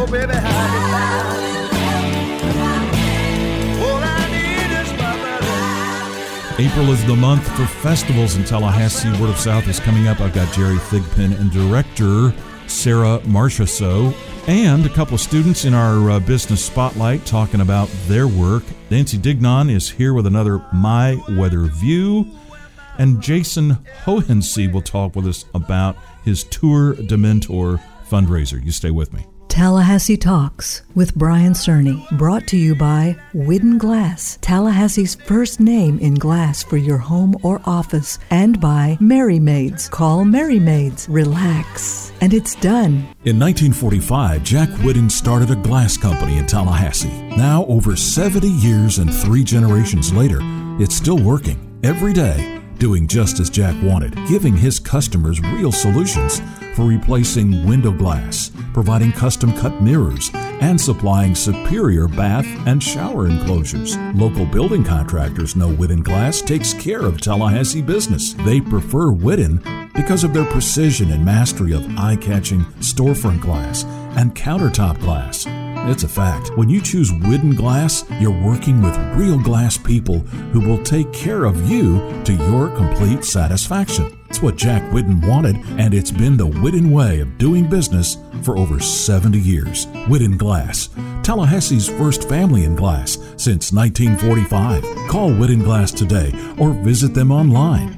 Oh, baby, how you all I need is my buddy. April is the month for festivals in Tallahassee. Word of South is coming up. I've got Jerry Thigpen and director Sarah Marchessault and a couple of students in our business spotlight talking about their work. Nancy Dignon is here with another My Weather View. And Jason Hohensee will talk with us about his Tour de Mentor fundraiser. You stay with me. Tallahassee Talks with Brian Cerny, brought to you by Whidden Glass, Tallahassee's first name in glass for your home or office, and by Merry Maids. Call Merry Maids. Relax. And it's done. In 1945, Jack Whidden started a glass company in Tallahassee. Now, over 70 years and 3 generations later, it's still working every day, doing just as Jack wanted, giving his customers real solutions for replacing window glass, providing custom-cut mirrors, and supplying superior bath and shower enclosures. Local building contractors know Whidden Glass takes care of Tallahassee business. They prefer Whidden because of their precision and mastery of eye-catching storefront glass and countertop glass. It's a fact. When you choose Whidden Glass, you're working with real glass people who will take care of you to your complete satisfaction. It's what Jack Whidden wanted, and it's been the Whidden way of doing business for over 70 years. Whidden Glass, Tallahassee's first family in glass since 1945. Call Whidden Glass today or visit them online,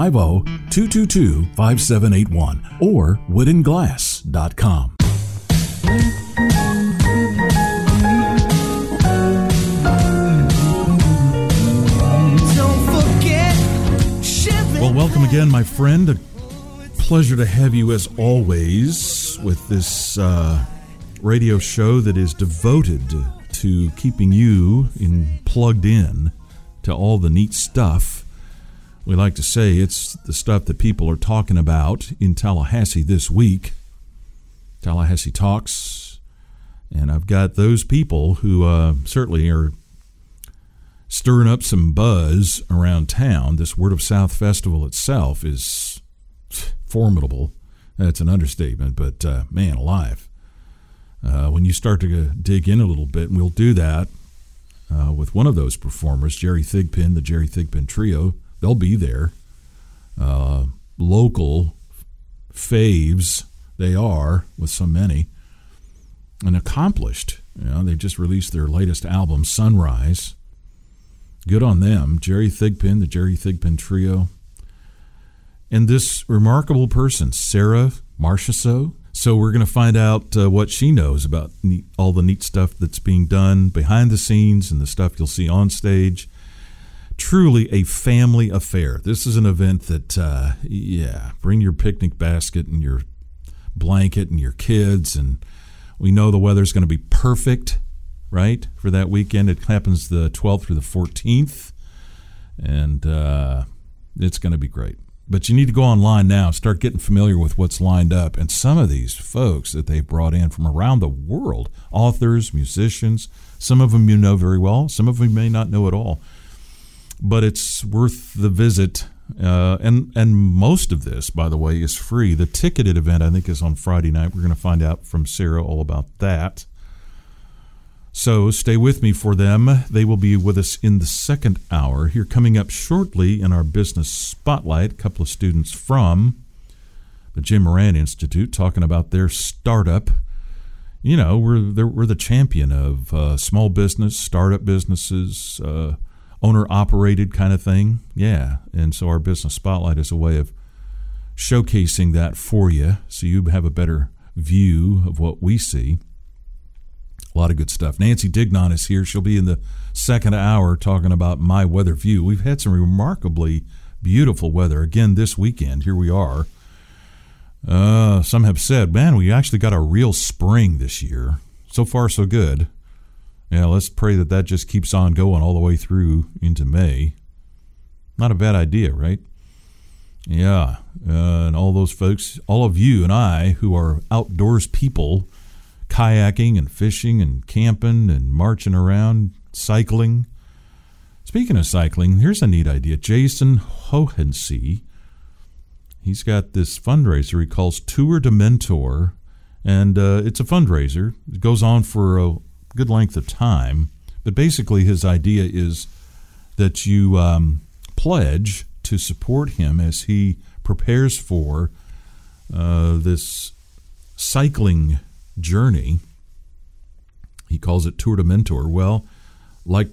850-222-5781 or whiddenglass.com. Well, welcome again, my friend. A pleasure to have you as always with this radio show that is devoted to keeping you plugged in to all the neat stuff. We like to say it's the stuff that people are talking about in Tallahassee this week. Tallahassee Talks. And I've got those people who certainly are stirring up some buzz around town. This Word of South Festival itself is formidable. That's an understatement, but man alive. When you start to dig in a little bit, and we'll do that with one of those performers, Jerry Thigpen, the Jerry Thigpen Trio, they'll be there. Local faves, they are, with so many, and accomplished. You know, they just released their latest album, Sunrise. Good on them. Jerry Thigpen, the Jerry Thigpen Trio. And this remarkable person, Sarah Marchessault. So we're going to find out what she knows about all the neat stuff that's being done behind the scenes and the stuff you'll see on stage. Truly a family affair. This is an event that, bring your picnic basket and your blanket and your kids. And we know the weather's going to be perfect, right, for that weekend. It happens the 12th through the 14th, and it's going to be great. But you need to go online now, start getting familiar with what's lined up. And some of these folks that they've brought in from around the world, authors, musicians, some of them you know very well, some of them you may not know at all. But it's worth the visit. And most of this, by the way, is free. The ticketed event, I think, is on Friday night. We're going to find out from Sarah all about that. So stay with me for them. They will be with us in the second hour. Here coming up shortly in our business spotlight, a couple of students from the Jim Moran Institute talking about their startup. You know, we're the champion of small business, startup businesses, owner-operated kind of thing. Yeah, and so our business spotlight is a way of showcasing that for you so you have a better view of what we see. A lot of good stuff. Nancy Dignon is here. She'll be in the second hour talking about My Weather View. We've had some remarkably beautiful weather again this weekend. Here we are. Some have said, man, we actually got a real spring this year. So far, so good. Yeah, let's pray that just keeps on going all the way through into May. Not a bad idea, right? Yeah, and all those folks, all of you and I who are outdoors people, kayaking and fishing and camping and marching around, cycling. Speaking of cycling, here's a neat idea. Jason Hohensee, he's got this fundraiser he calls Tour de Mentor, And it's a fundraiser. It goes on for a good length of time. But basically his idea is that you pledge to support him as he prepares for this cycling journey. He calls it Tour de Mentor. Well, like,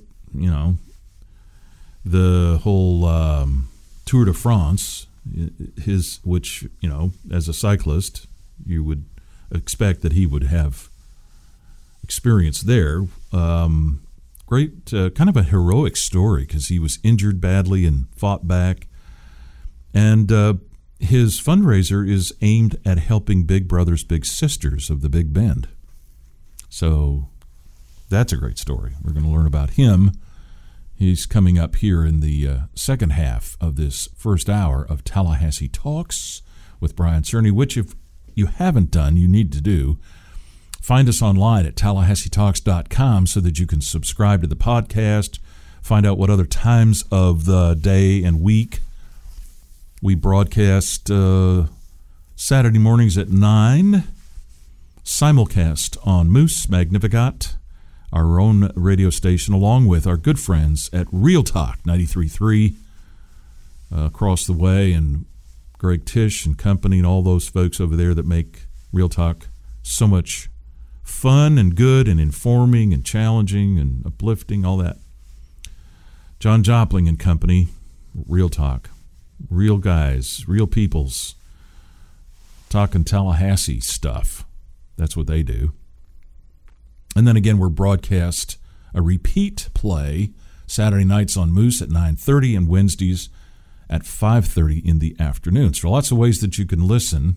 the whole Tour de France, which, as a cyclist, you would expect that he would have experience there. Great, kind of a heroic story because he was injured badly and fought back. And his fundraiser is aimed at helping big brothers, big sisters of the Big Bend. So that's a great story. We're going to learn about him. He's coming up here in the second half of this first hour of Tallahassee Talks with Brian Cerny, which if you haven't done, you need to do. Find us online at TallahasseeTalks.com so that you can subscribe to the podcast, find out what other times of the day and week we broadcast. Saturday mornings at 9, simulcast on Moose Magnificat, our own radio station, along with our good friends at Real Talk 93.3 across the way, and Greg Tish and company and all those folks over there that make Real Talk so much fun and good and informing and challenging and uplifting, all that. John Jopling and company, Real Talk. Real guys, real peoples, talking Tallahassee stuff. That's what they do. And then again, we're broadcast a repeat play Saturday nights on Moose at 9:30 and Wednesdays at 5:30 in the afternoon. So lots of ways that you can listen.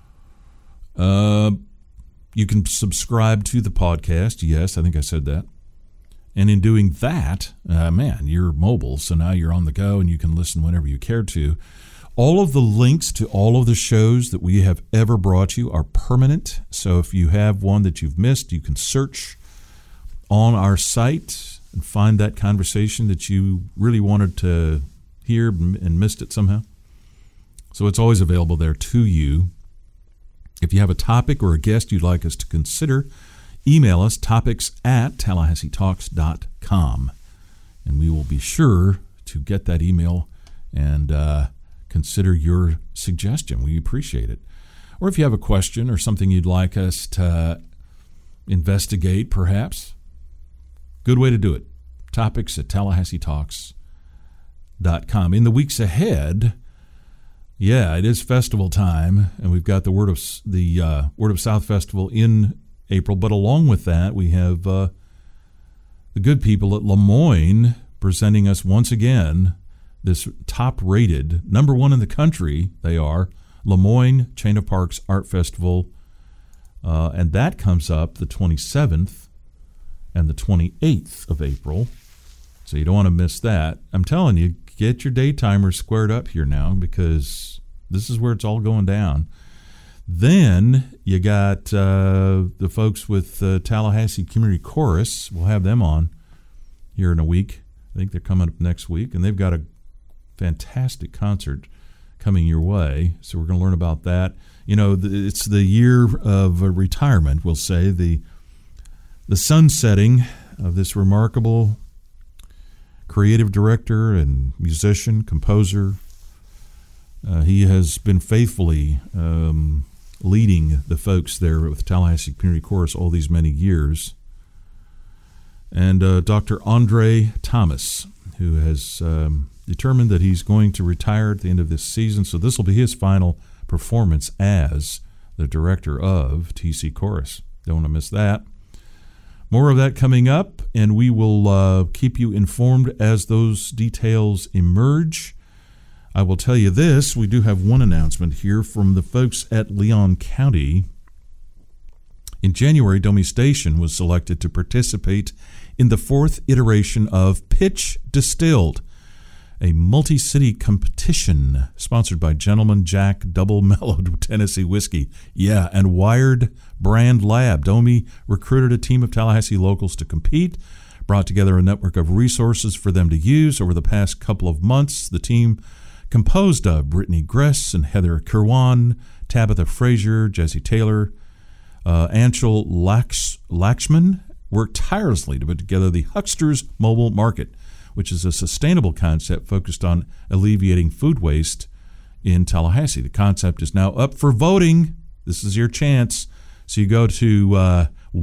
You can subscribe to the podcast. Yes, I think I said that. And in doing that, you're mobile, so now you're on the go and you can listen whenever you care to. All of the links to all of the shows that we have ever brought you are permanent. So if you have one that you've missed, you can search on our site and find that conversation that you really wanted to hear and missed it somehow. So it's always available there to you. If you have a topic or a guest you'd like us to consider, email us topics@TallahasseeTalks.com, and we will be sure to get that email and consider your suggestion. We appreciate it. Or if you have a question or something you'd like us to investigate, perhaps, good way to do it. Topics@TallahasseeTalks.com. In the weeks ahead, it is festival time, and we've got the Word of South Festival in April. But along with that, we have the good people at Lemoyne presenting us once again this top-rated, number one in the country, they are, Lemoyne Chain of Parks Art Festival. And that comes up the 27th and the 28th of April. So you don't want to miss that. I'm telling you, get your day timers squared up here now, because this is where it's all going down. Then you got the folks with Tallahassee Community Chorus. We'll have them on here in a week. I think they're coming up next week, and they've got a fantastic concert coming your way. So we're going to learn about that. It's the year of retirement, we'll say, the sunsetting of this remarkable creative director and musician, composer. He has been faithfully leading the folks there with Tallahassee Community Chorus all these many years. And Dr. Andre Thomas, who has determined that he's going to retire at the end of this season. So this will be his final performance as the director of TC Chorus. Don't want to miss that. More of that coming up, and we will keep you informed as those details emerge. I will tell you this, we do have one announcement here from the folks at Leon County. In January, Domi Station was selected to participate in the 4th iteration of Pitch Distilled, a multi-city competition sponsored by Gentleman Jack Double Mellowed Tennessee Whiskey. Yeah, and Wired Brand Lab. Domi recruited a team of Tallahassee locals to compete, brought together a network of resources for them to use. Over the past couple of months, the team, composed of Brittany Gress and Heather Kirwan, Tabitha Frazier, Jesse Taylor, Anshul Lakshman worked tirelessly to put together the Hucksters Mobile Market, which is a sustainable concept focused on alleviating food waste in Tallahassee. The concept is now up for voting. This is your chance. So you go to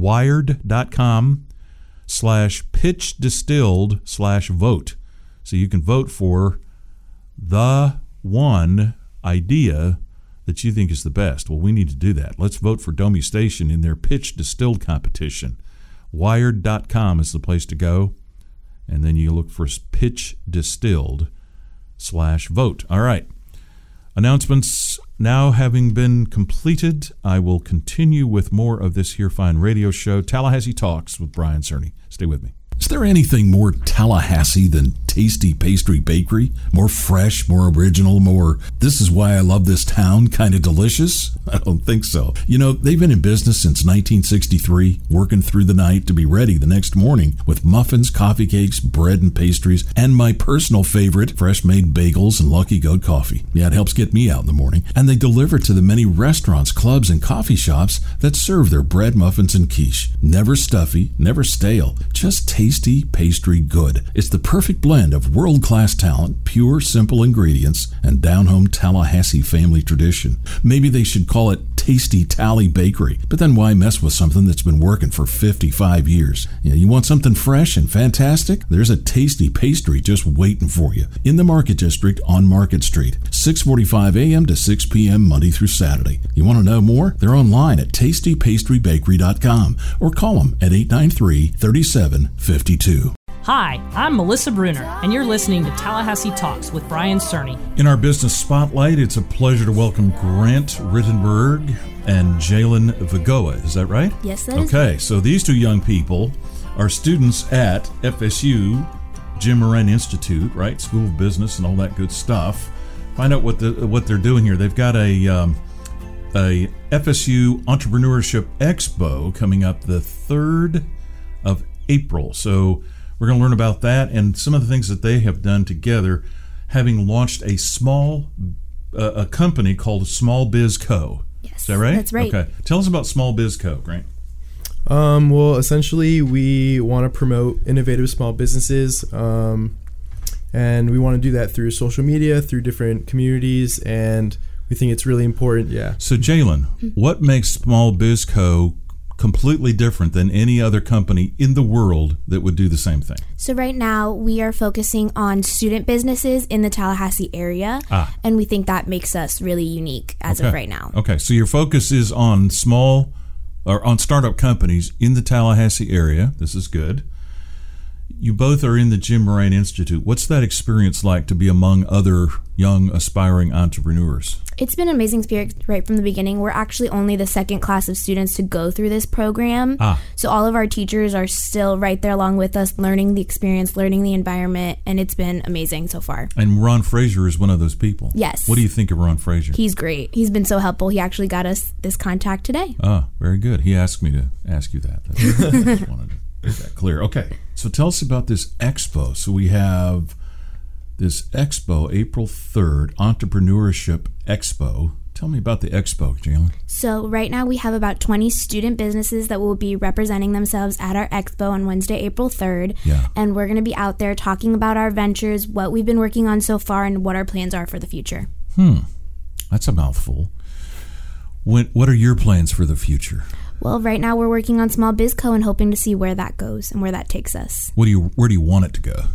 wired.com/pitchdistilled/vote. So you can vote for the one idea that you think is the best. Well, we need to do that. Let's vote for Domi Station in their Pitch Distilled competition. Wired.com is the place to go. And then you look for Pitch Distilled/vote. All right. Announcements now having been completed, I will continue with more of this here fine radio show, Tallahassee Talks with Brian Cerny. Stay with me. Is there anything more Tallahassee than Tasty Pastry Bakery? More fresh, more original, more this is why I love this town kind of delicious? I don't think so. You know, they've been in business since 1963, working through the night to be ready the next morning with muffins, coffee cakes, bread and pastries, and my personal favorite, fresh-made bagels and Lucky Goat coffee. Yeah, it helps get me out in the morning. And they deliver to the many restaurants, clubs, and coffee shops that serve their bread, muffins, and quiche. Never stuffy, never stale, just tasty pastry good. It's the perfect blend of world-class talent, pure, simple ingredients, and down-home Tallahassee family tradition. Maybe they should call it Tasty Tally Bakery, but then why mess with something that's been working for 55 years? You want something fresh and fantastic? There's a tasty pastry just waiting for you in the Market District on Market Street, 6:45 a.m. to 6 p.m. Monday through Saturday. You want to know more? They're online at tastypastrybakery.com or call them at 893-3752. Hi, I'm Melissa Bruner, and you're listening to Tallahassee Talks with Brian Cerny. In our business spotlight, it's a pleasure to welcome Grant Rittenberg and Jalen Vigoa. Is that right? Yes, that is. Okay, so these two young people are students at FSU Jim Moran Institute, right? School of Business and all that good stuff. Find out what they're doing here. They've got a FSU Entrepreneurship Expo coming up the 3rd of April. So we're going to learn about that and some of the things that they have done together, having launched a company called Small Biz Co. Yes, is that right? That's right. Okay. Tell us about Small Biz Co., Grant. Well, essentially, we want to promote innovative small businesses, and we want to do that through social media, through different communities, and we think it's really important. Yeah. So, Jalen, what makes Small Biz Co. completely different than any other company in the world that would do the same thing? So right now we are focusing on student businesses in the Tallahassee area, and we think that makes us really unique as of right now. Okay, so your focus is on on startup companies in the Tallahassee area. This is good. You both are in the Jim Moran Institute. What's that experience like to be among other young aspiring entrepreneurs? It's been an amazing experience right from the beginning. We're actually only the second class of students to go through this program. So all of our teachers are still right there along with us, learning the experience, learning the environment, and it's been amazing so far. And Ron Frazier is one of those people. Yes. What do you think of Ron Frazier? He's great. He's been so helpful. He actually got us this contact today. Very good. He asked me to ask you that. I just wanted to make that clear. Okay, so tell us about this expo. So we have this expo, April 3rd, Entrepreneurship Expo. Tell me about the expo, Jalen. So right now we have about 20 student businesses that will be representing themselves at our expo on Wednesday, April 3rd. Yeah. And we're going to be out there talking about our ventures, what we've been working on so far, and what our plans are for the future. That's a mouthful. What are your plans for the future? Well, right now we're working on Small Biz Co. and hoping to see where that goes and where that takes us. Where do you want it to go?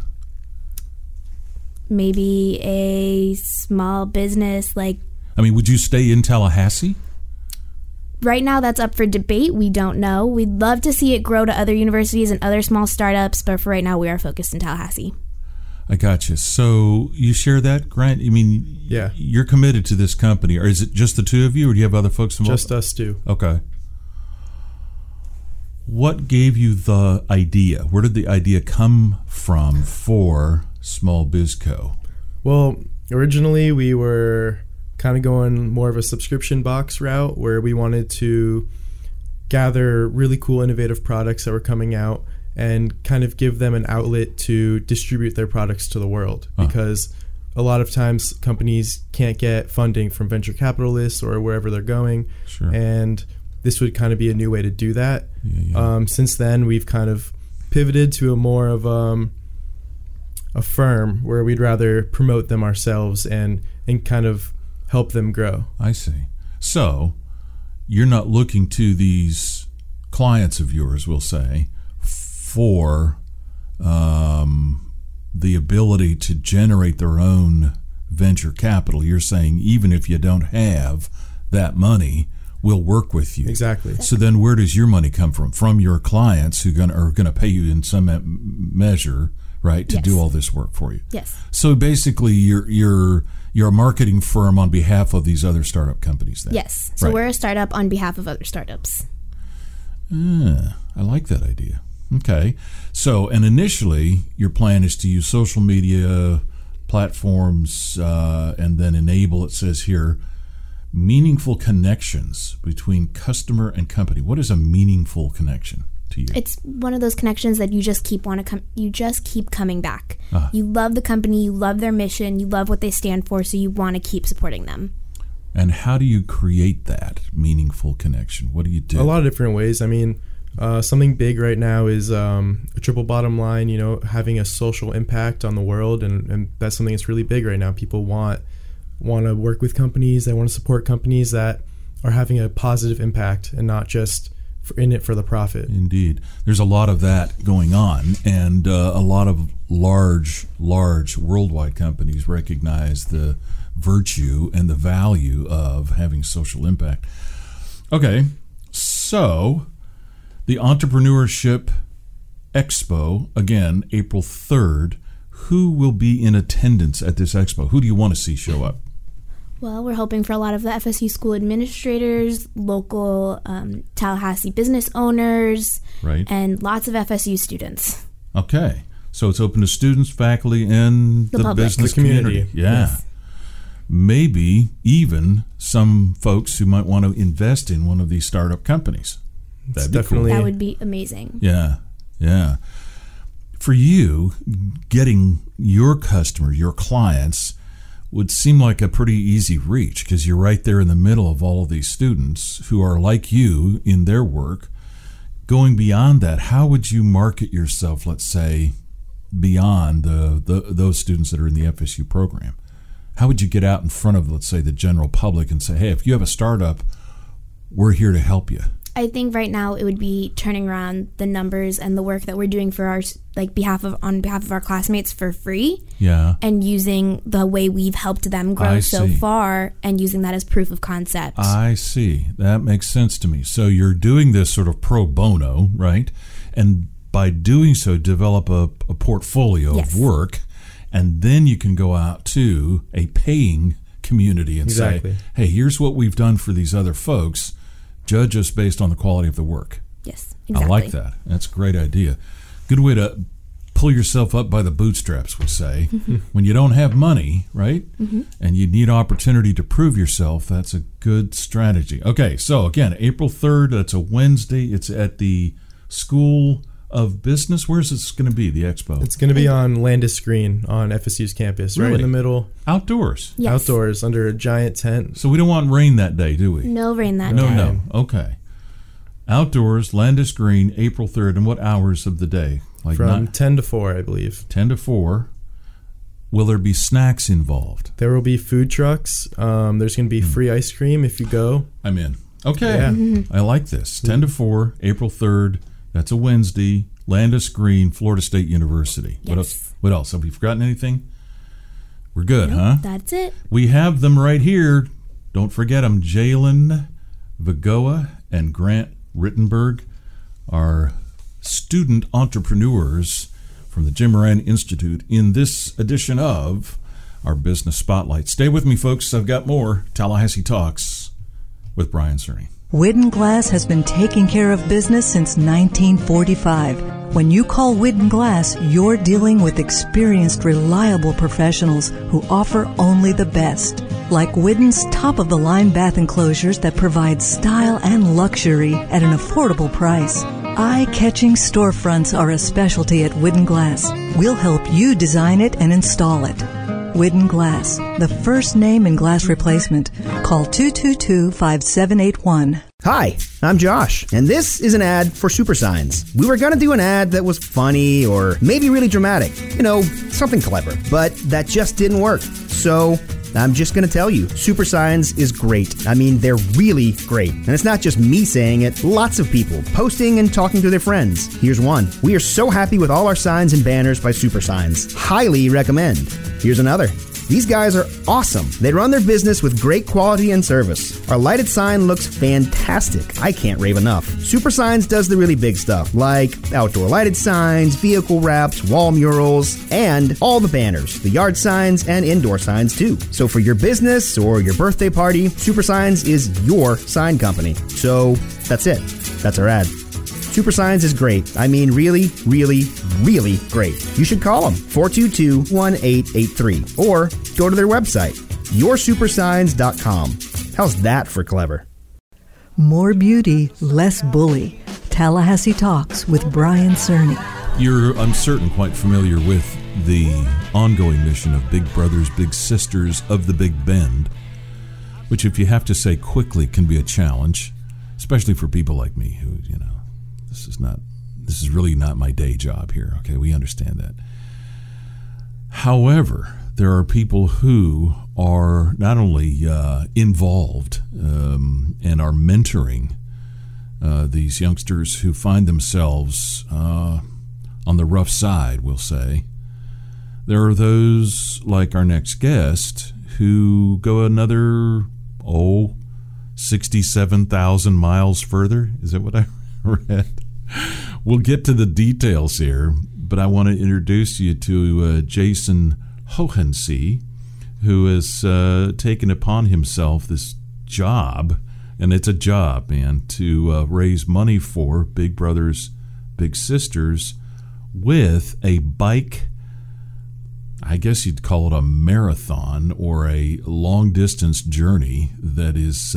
Maybe a small business would you stay in Tallahassee? Right now that's up for debate. We don't know. We'd love to see it grow to other universities and other small startups, but for right now we are focused in Tallahassee. I got you. So you share that, Grant? Yeah. You're committed to this company, or is it just the two of you, or do you have other folks involved? Just us two. Okay. What gave you the idea? Where did the idea come from for Small Biz Co.? Well, originally we were kind of going more of a subscription box route where we wanted to gather really cool, innovative products that were coming out and kind of give them an outlet to distribute their products to the world. Because a lot of times companies can't get funding from venture capitalists or wherever they're going. Sure. And this would kind of be a new way to do that. Since then, we've kind of pivoted to a more of a firm where we'd rather promote them ourselves and kind of help them grow. I see. So you're not looking to these clients of yours, we'll say, for the ability to generate their own venture capital. You're saying even if you don't have that money, we'll work with you. Exactly. So then where does your money come from? From your clients who are going to pay you in some measure, right, to do all this work for you. Yes. So basically you're a marketing firm on behalf of these other startup companies then. Yes. So we're a startup on behalf of other startups. I like that idea. Okay. So, and initially your plan is to use social media platforms and then enable, it says here, meaningful connections between customer and company. What is a meaningful connection to you? It's one of those connections that you just keep coming back. You love the company, you love their mission, you love what they stand for, so you want to keep supporting them. And how do you create that meaningful connection? What do you do? A lot of different ways. I mean, something big right now is a triple bottom line, having a social impact on the world, and that's something that's really big right now. People want to work with companies, they want to support companies that are having a positive impact and not just in it for the profit. Indeed. There's a lot of that going on, and a lot of large worldwide companies recognize the virtue and the value of having social impact. Okay, so the Entrepreneurship Expo, again, April 3rd. Who will be in attendance at this expo? Who do you want to see show up? Well, we're hoping for a lot of the FSU school administrators, local Tallahassee business owners, and lots of FSU students. Okay. So it's open to students, faculty, and the business community. Yeah. Yes. Maybe even some folks who might want to invest in one of these startup companies. That'd be cool. That would be amazing. Yeah. Yeah. For you, getting your customers, your clients, would seem like a pretty easy reach because you're right there in the middle of all of these students who are like you in their work. Going beyond that, how would you market yourself, let's say, beyond those students that are in the FSU program? How would you get out in front of, let's say, the general public and say, hey, if you have a startup, we're here to help you? I think right now it would be turning around the numbers and the work that we're doing for our on behalf of our classmates for free. Yeah. And using the way we've helped them grow so far and using that as proof of concept. I see. That makes sense to me. So you're doing this sort of pro bono, right? And by doing so, develop a portfolio of work, and then you can go out to a paying community and say, hey, here's what we've done for these other folks. Judge us based on the quality of the work. Yes, exactly. I like that. That's a great idea. Good way to pull yourself up by the bootstraps, we say. When you don't have money, right? And you need opportunity to prove yourself, that's a good strategy. Okay, so again, April 3rd, that's a Wednesday. It's at the School of Business. Where's this going to be, the expo? It's going to be on Landis Green on FSU's campus, right in the middle. Outdoors? Yes. Outdoors, under a giant tent. So we don't want rain that day, do we? No rain that day. No. Okay. Outdoors, Landis Green, April 3rd. And what hours of the day? From 10 to 4, I believe. 10 to 4. Will there be snacks involved? There will be food trucks. There's going to be free ice cream if you go. I'm in. Okay. Yeah. I like this. 10 to 4, April 3rd. That's a Wednesday. Landis Green, Florida State University. Yes. What else? Have we forgotten anything? We're good, huh? That's it. We have them right here. Don't forget them. Jalen Vigoa and Grant Rittenberg are student entrepreneurs from the Jim Moran Institute in this edition of our Business Spotlight. Stay with me, folks. I've got more Tallahassee Talks with Brian Cerny. Whidden Glass has been taking care of business since 1945. When you call Whidden Glass, you're dealing with experienced, reliable professionals who offer only the best. Like Whidden's top-of-the-line bath enclosures that provide style and luxury at an affordable price. Eye-catching storefronts are a specialty at Whidden Glass. We'll help you design it and install it. Whidden Glass, the first name in glass replacement. Call 222-5781. Hi, I'm Josh, and this is an ad for Super Signs. We were going to do an ad that was funny or maybe really dramatic, something clever, but that just didn't work. So I'm just going to tell you, Super Signs is great. I mean, they're really great. And it's not just me saying it, lots of people posting and talking to their friends. Here's one. We are so happy with all our signs and banners by Super Signs. Highly recommend. Here's another. These guys are awesome. They run their business with great quality and service. Our lighted sign looks fantastic. I can't rave enough. Super Signs does the really big stuff, like outdoor lighted signs, vehicle wraps, wall murals, and all the banners, the yard signs, and indoor signs too. So for your business or your birthday party, Super Signs is your sign company. So that's it. That's our ad. Super Signs is great. I mean, really, really, really great. You should call them, 422-1883, or go to their website, yoursupersigns.com. How's that for clever? More beauty, less bully. Tallahassee Talks with Brian Cerny. You're, I'm certain, quite familiar with the ongoing mission of Big Brothers Big Sisters of the Big Bend, which, if you have to say quickly, can be a challenge, especially for people like me who, this is really not my day job here. Okay, we understand that. However, there are people who are not only involved and are mentoring these youngsters who find themselves on the rough side, we'll say. There are those like our next guest who go another 67,000 miles further. Is that what I read? We'll get to the details here, but I want to introduce you to Jason Hohensee, who has taken upon himself this job, and it's a job, man, to raise money for Big Brothers Big Sisters with a bike. I guess you'd call it a marathon or a long-distance journey that is,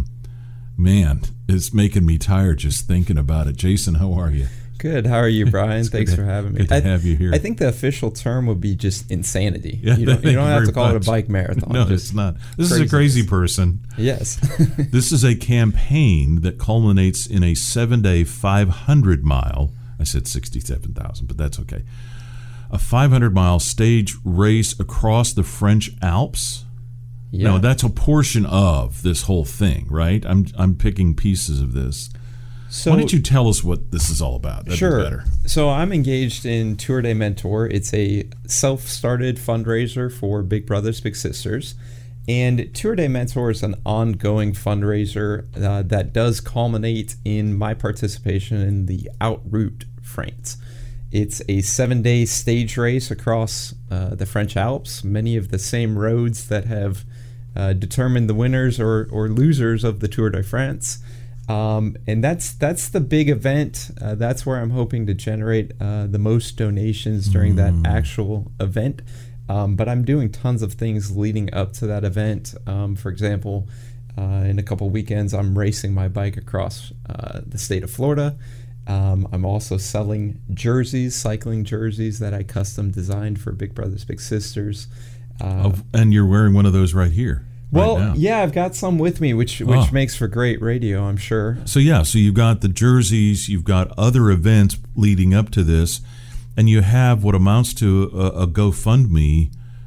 it's making me tired just thinking about it. Jason, how are you? Good. How are you, Brian? Thanks for having me. Good to have you here. I think the official term would be just insanity. Yeah, you don't have to call it a bike marathon. No, it's not. This is a crazy person. Yes. This is a campaign that culminates in a 7-day 500-mile, I said 67,000, but that's okay, a 500-mile stage race across the French Alps. Yeah. No, that's a portion of this whole thing, right? I'm picking pieces of this. So, why don't you tell us what this is all about? That'd sure. be better. So I'm engaged in Tour de Mentor. It's a self-started fundraiser for Big Brothers Big Sisters. And Tour de Mentor is an ongoing fundraiser that does culminate in my participation in the Outroute France. It's a 7-day stage race across the French Alps, many of the same roads that have determined the winners or losers of the Tour de France. And that's the big event. That's where I'm hoping to generate the most donations during that actual event. But I'm doing tons of things leading up to that event. For example, in a couple weekends, I'm racing my bike across the state of Florida. I'm also selling jerseys, cycling jerseys that I custom designed for Big Brothers Big Sisters. And you're wearing one of those right here. Well, right now. Yeah, I've got some with me, which makes for great radio, I'm sure. So you've got the jerseys, you've got other events leading up to this, and you have what amounts to a GoFundMe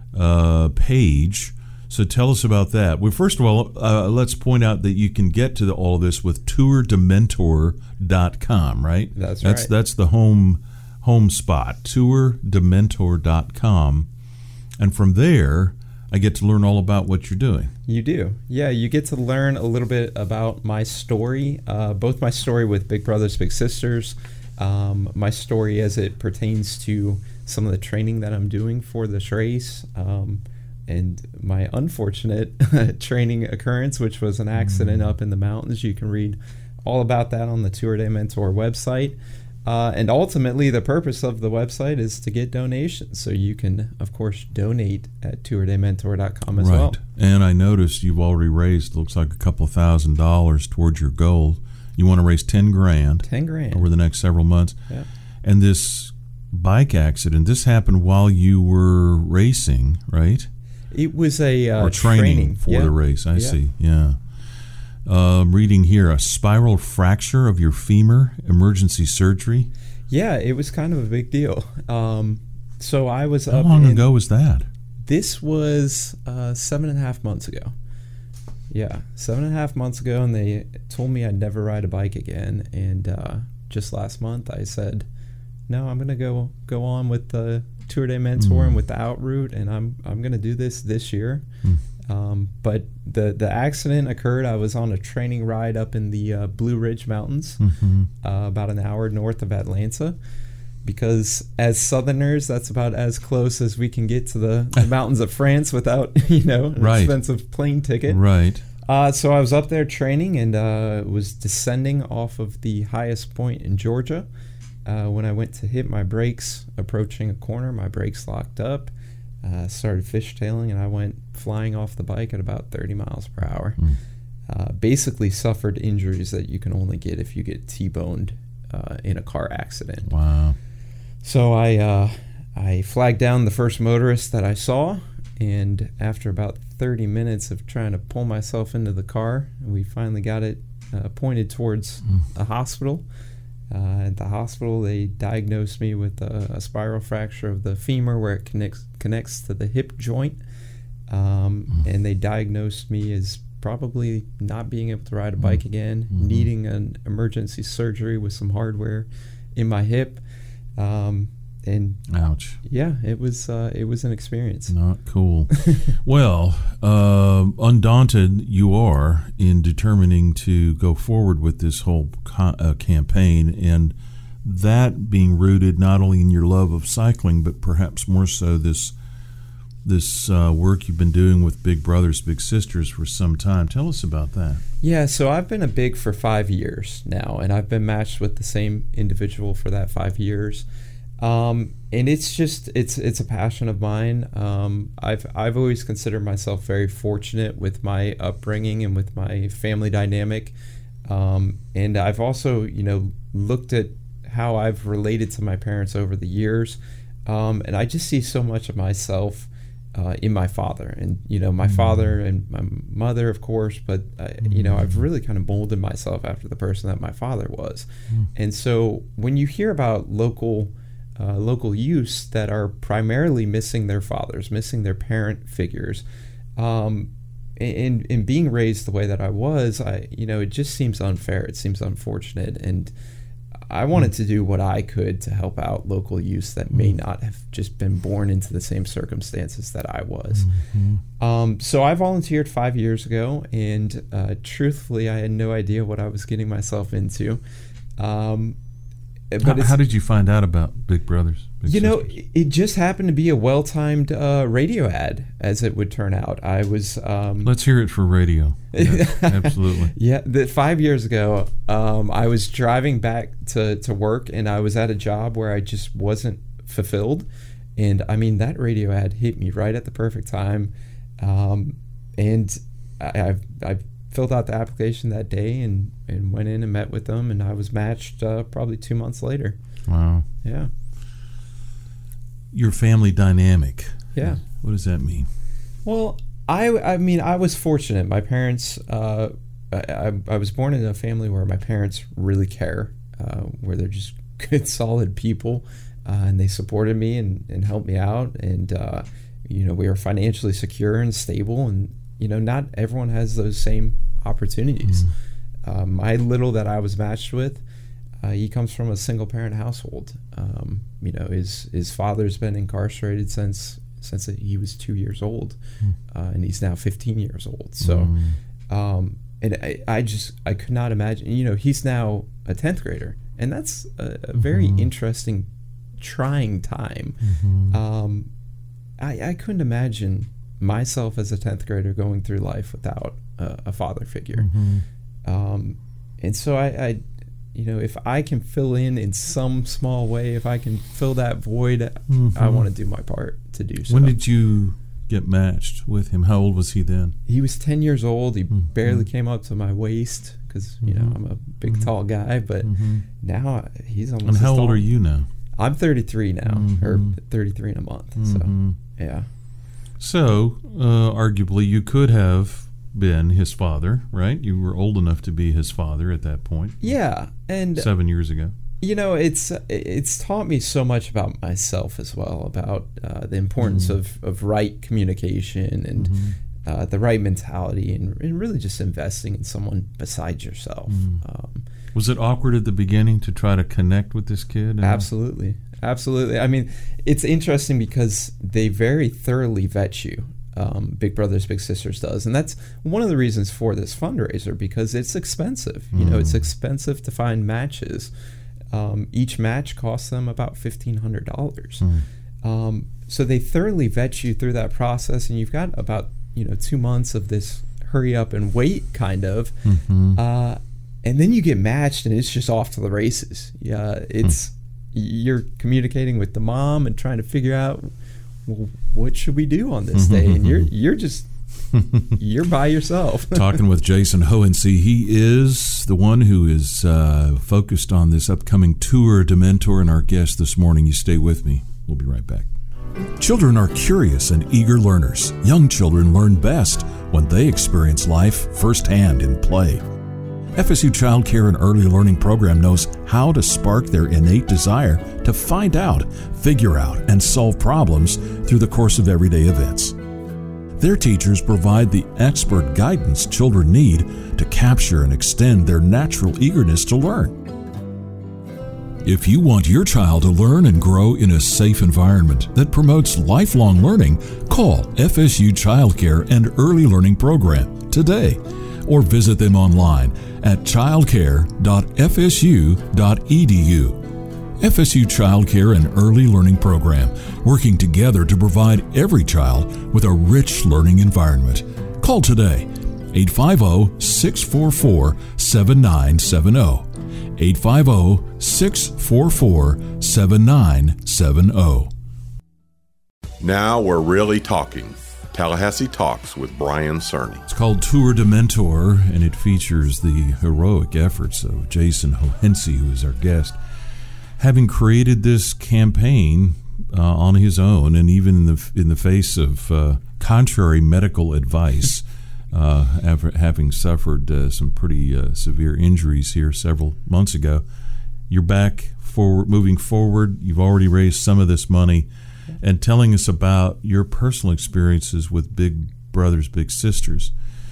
page. So tell us about that. Well, first of all, let's point out that you can get to all of this with tourdementor.com, right? That's right. That's the home spot, tourdementor.com. And from there, I get to learn all about what you're doing. You do. Yeah, you get to learn a little bit about my story, both my story with Big Brothers Big Sisters, my story as it pertains to some of the training that I'm doing for this race, and my unfortunate training occurrence, which was an accident up in the mountains. You can read all about that on the Tour de Mentor website. And ultimately, the purpose of the website is to get donations. So you can, of course, donate at tourdementor.com as well. And I noticed you've already raised, looks like a couple $1,000 towards your goal. You want to raise $10,000 over the next several months. Yeah. And this bike accident, this happened while you were racing, right? It was a or training for the race. I see. Yeah. Reading here, a spiral fracture of your femur, emergency surgery. Yeah, it was kind of a big deal. So I was How up. How long ago was that? This was 7.5 months ago. Yeah, 7.5 months ago, and they told me I'd never ride a bike again. And just last month, I said, "No, I'm gonna go on with the Tour de Mentor and with the Out Route, and I'm gonna do this year." But the accident occurred. I was on a training ride up in the Blue Ridge Mountains, about an hour north of Atlanta. Because as Southerners, that's about as close as we can get to the mountains of France without, an expensive plane ticket. Right. So I was up there training and was descending off of the highest point in Georgia. When I went to hit my brakes, approaching a corner, my brakes locked up, started fishtailing, and I went flying off the bike at about 30 miles per hour. Basically suffered injuries that you can only get if you get T-boned in a car accident. Wow. So I flagged down the first motorist that I saw, and after about 30 minutes of trying to pull myself into the car, we finally got it pointed towards a hospital. At the hospital, they diagnosed me with a spiral fracture of the femur where it connects to the hip joint, and they diagnosed me as probably not being able to ride a bike again, needing an emergency surgery with some hardware in my hip. And ouch. Yeah, it was an experience. Not cool. Well, undaunted you are in determining to go forward with this whole campaign, and that being rooted not only in your love of cycling, but perhaps more so this work you've been doing with Big Brothers Big Sisters for some time. Tell us about that. Yeah, so I've been a Big for 5 years now, and I've been matched with the same individual for that 5 years. And it's a passion of mine. I've always considered myself very fortunate with my upbringing and with my family dynamic. And I've also, looked at how I've related to my parents over the years. And I just see so much of myself in my father, and my father and my mother, of course, but I've really kind of molded myself after the person that my father was. And so when you hear about local youths that are primarily missing their fathers, missing their parent figures, and being raised the way that I was, it just seems unfair. It seems unfortunate, and I wanted to do what I could to help out local youths that may not have just been born into the same circumstances that I was. So I volunteered 5 years ago, and truthfully, I had no idea what I was getting myself into. But how did you find out about Big Brothers? It just happened to be a well-timed radio ad, as it would turn out. I was... Let's hear it for radio. Yeah, absolutely. Yeah, 5 years ago, I was driving back to work, and I was at a job where I just wasn't fulfilled. And, that radio ad hit me right at the perfect time. And I filled out the application that day and went in and met with them, and I was matched probably 2 months later. Wow. Yeah. Your family dynamic. Yeah. What does that mean? Well, I was fortunate. My parents, I was born in a family where my parents really care, where they're just good, solid people, and they supported me and helped me out, and we were financially secure and stable, and not everyone has those same opportunities. My little that I was matched with, he comes from a single parent household. His father's been incarcerated since he was 2 years old, and he's now 15 years old. So, and I could not imagine. He's now a 10th grader, and that's a very interesting, trying time. I couldn't imagine myself as a 10th grader going through life without a father figure. And so I if I can fill in some small way, if I can fill that void, I want to do my part to do so. When did you get matched with him? How old was he then? He was 10 years old. He barely came up to my waist because, I'm a big, tall guy, but now he's almost And how as old tall. are you now? I'm 33 now, or 33 in a month. So, yeah. So, arguably, you could have been his father, right? You were old enough to be his father at that point. Yeah, and 7 years ago. It's taught me so much about myself as well, about the importance of right communication and the right mentality, and really just investing in someone besides yourself. Was it awkward at the beginning to try to connect with this kid? Absolutely. I mean, it's interesting because they very thoroughly vet you. Big Brothers Big Sisters does, and that's one of the reasons for this fundraiser, because it's expensive. It's expensive to find matches. Each match costs them about $1,500. So they thoroughly vet you through that process, and you've got about 2 months of this hurry up and wait kind of, and then you get matched, and it's just off to the races. You're communicating with the mom and trying to figure out, well, what should we do on this day, and you're by yourself. Talking with Jason Hohensee. He is the one who is focused on this upcoming tour de mentor, and our guest this morning. You stay with me. We'll be right back. Children are curious and eager learners. Young children learn best when they experience life firsthand in play. FSU Child Care and Early Learning Program knows how to spark their innate desire to find out, figure out, and solve problems through the course of everyday events. Their teachers provide the expert guidance children need to capture and extend their natural eagerness to learn. If you want your child to learn and grow in a safe environment that promotes lifelong learning, call FSU Child Care and Early Learning Program today, or visit them online at childcare.fsu.edu. FSU Child Care and Early Learning Program, working together to provide every child with a rich learning environment. Call today, 850-644-7970. 850-644-7970. Now we're really talking. Tallahassee Talks with Brian Cerny. It's called Tour de Mentor, and it features the heroic efforts of Jason Hohensee, who is our guest. Having created this campaign on his own, and even in the face of contrary medical advice, after having suffered some pretty severe injuries here several months ago, you're back moving forward. You've already raised some of this money, and telling us about your personal experiences with Big Brothers Big Sisters.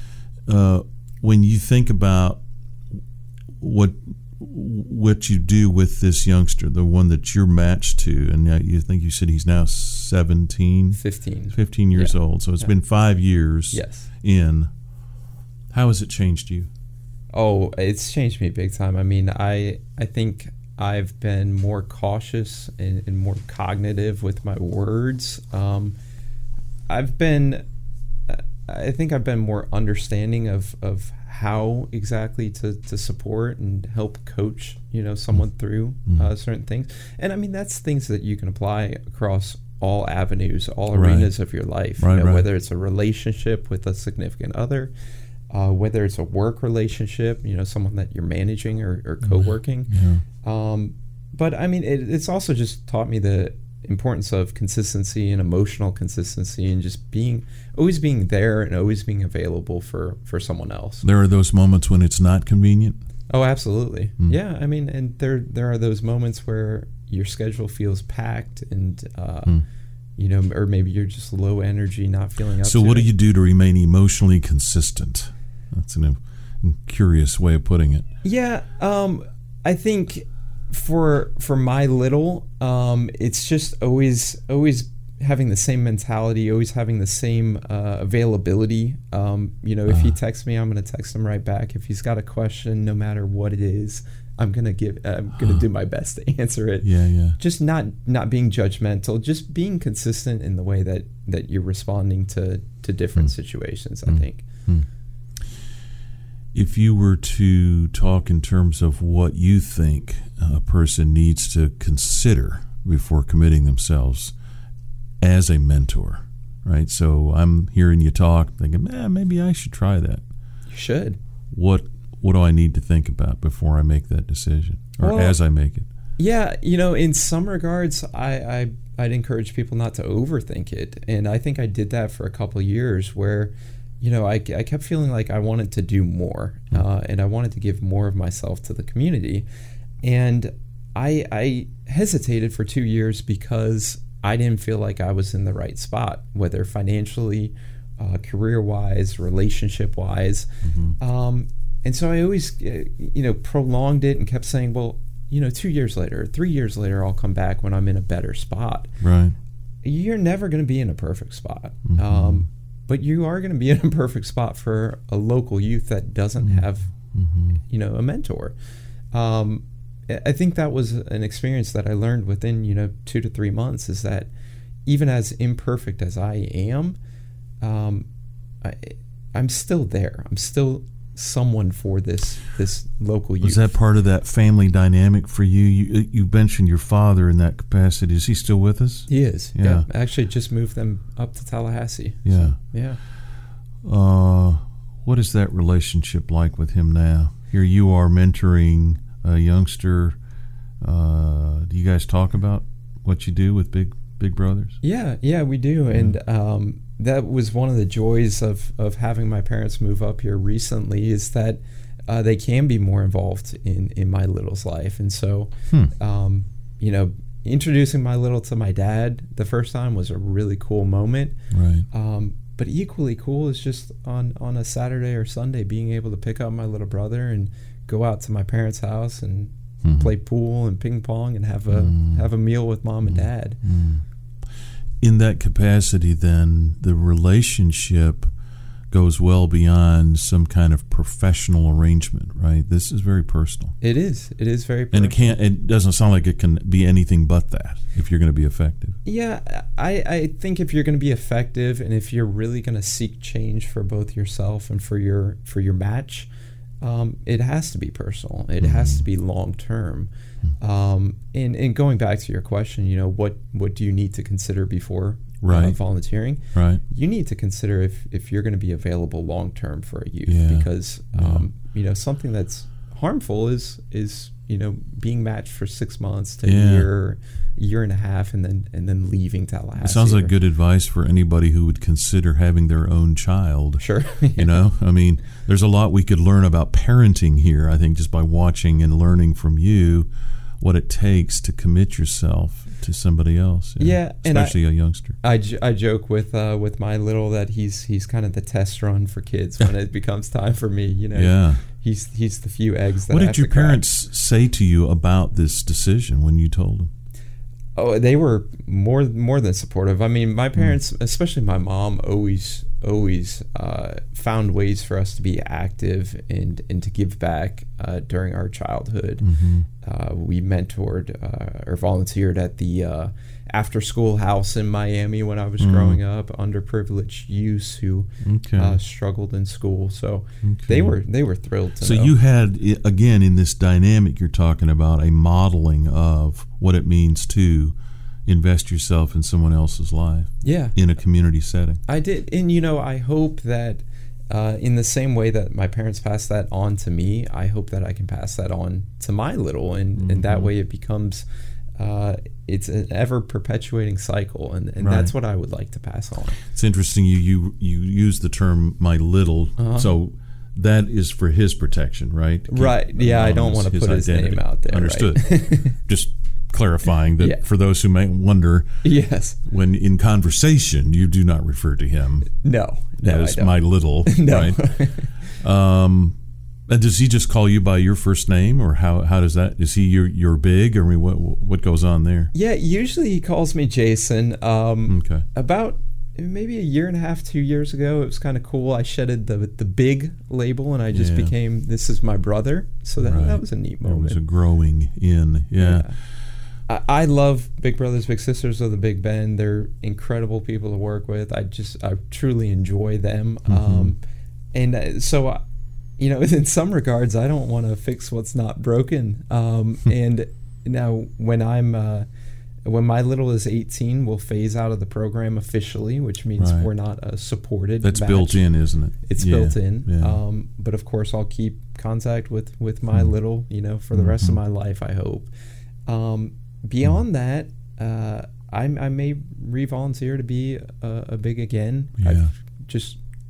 When you think about what you do with this youngster, the one that you're matched to, and you said he's now 15 years old, so it's been 5 years in. How has it changed you? Oh, it's changed me big time. I mean, I think I've been more cautious and more cognitive with my words. I think I've been more understanding of how exactly to support and help coach someone through certain things. And I mean, that's things that you can apply across all avenues, all arenas of your life. Whether it's a relationship with a significant other, whether it's a work relationship, someone that you're managing or co-working. But I mean, it's also just taught me the importance of consistency and emotional consistency, and just always being there and always being available for someone else. There are those moments when it's not convenient. Oh, absolutely. Yeah, I mean, and there are those moments where your schedule feels packed, and or maybe you're just low energy, not feeling up. So what do you do to remain emotionally consistent? That's a curious way of putting it. Yeah, I think for my little, it's just always having the same mentality, always having the same availability. If he texts me, I'm going to text him right back. If he's got a question, no matter what it is, I'm going to do my best to answer it. Yeah. Just not being judgmental, just being consistent in the way that you're responding to different situations, I think. If you were to talk in terms of what you think a person needs to consider before committing themselves as a mentor, right? So I'm hearing you talk, thinking, maybe I should try that. You should. What do I need to think about before I make that decision, or as I make it? Yeah, in some regards, I'd encourage people not to overthink it, and I think I did that for a couple of years, where I kept feeling like I wanted to do more, and I wanted to give more of myself to the community. And I hesitated for 2 years because I didn't feel like I was in the right spot, whether financially, career-wise, relationship-wise. And so I always, prolonged it and kept saying, well, 2 years later, 3 years later, I'll come back when I'm in a better spot. Right. You're never going to be in a perfect spot. But you are going to be in a perfect spot for a local youth that doesn't have, a mentor. I think that was an experience that I learned within, 2 to 3 months, is that even as imperfect as I am, I'm still there. I'm still someone for this local youth. Was that part of that family dynamic for you? You mentioned your father in that capacity. Is he still with us? He is. Yeah. Actually, just moved them up to Tallahassee. Yeah. So, yeah. What is that relationship like with him now? Here you are mentoring a youngster. Do you guys talk about what you do with Big Brothers? Yeah, we do. And that was one of the joys of having my parents move up here recently, is that they can be more involved in my little's life. And so, introducing my little to my dad the first time was a really cool moment. Right. But equally cool is just on a Saturday or Sunday being able to pick up my little brother and go out to my parents' house and play pool and ping pong and have a meal with mom and dad. In that capacity, then, the relationship goes well beyond some kind of professional arrangement, right? This is very personal. It is very personal. And it doesn't sound like it can be anything but that if you're going to be effective. Yeah, I think if you're going to be effective, and if you're really going to seek change for both yourself and for your match, it has to be personal. It has to be long term. And going back to your question, what do you need to consider before volunteering? Right. You need to consider if you're going to be available long term for a youth, because something that's harmful is being matched for 6 months to a year and a half, and then leaving Tallahassee. It sounds like good advice for anybody who would consider having their own child. Sure. I mean, there's a lot we could learn about parenting here, I think, just by watching and learning from you what it takes to commit yourself to somebody else. Especially a youngster. I joke with my little that he's kind of the test run for kids when it becomes time for me. He's the few eggs that. What I did have your to crack. parents say to you about this decision when you told them? Oh, they were more than supportive. I mean, my parents, especially my mom, always found ways for us to be active and to give back during our childhood. We mentored or volunteered at the after-school house in Miami when I was growing up, underprivileged youths who struggled in school. So they were thrilled to know. So you had, again, in this dynamic you're talking about, a modeling of what it means to invest yourself in someone else's life in a community setting. I did. And, I hope that in the same way that my parents passed that on to me, I hope that I can pass that on to my little. And that way it becomes... it's an ever perpetuating cycle, and that's what I would like to pass on. It's interesting you use the term "my little," so that is for his protection, right? Right. Yeah, I don't want to put his name out there. Understood. Right? Just clarifying that for those who might wonder. Yes. When in conversation, you do not refer to him. No, as my little. No. Right. And does he just call you by your first name, or how does that? Is he your big, or what goes on there? Yeah, usually he calls me Jason. Okay. About maybe a year and a half, 2 years ago, it was kind of cool. I shedded the big label, and I just became, this is my brother. So that was a neat moment. There was a growing in. Yeah. I love Big Brothers Big Sisters of the Big Bend. They're incredible people to work with. I truly enjoy them. So in some regards, I don't want to fix what's not broken. And now when my little is 18, we'll phase out of the program officially, which means we're not a supported That's match. built in, isn't it? It's built in. Yeah. But of course, I'll keep contact with my little, for the rest of my life, I hope. Beyond that, I may re-volunteer to be a big again. Yeah. I've just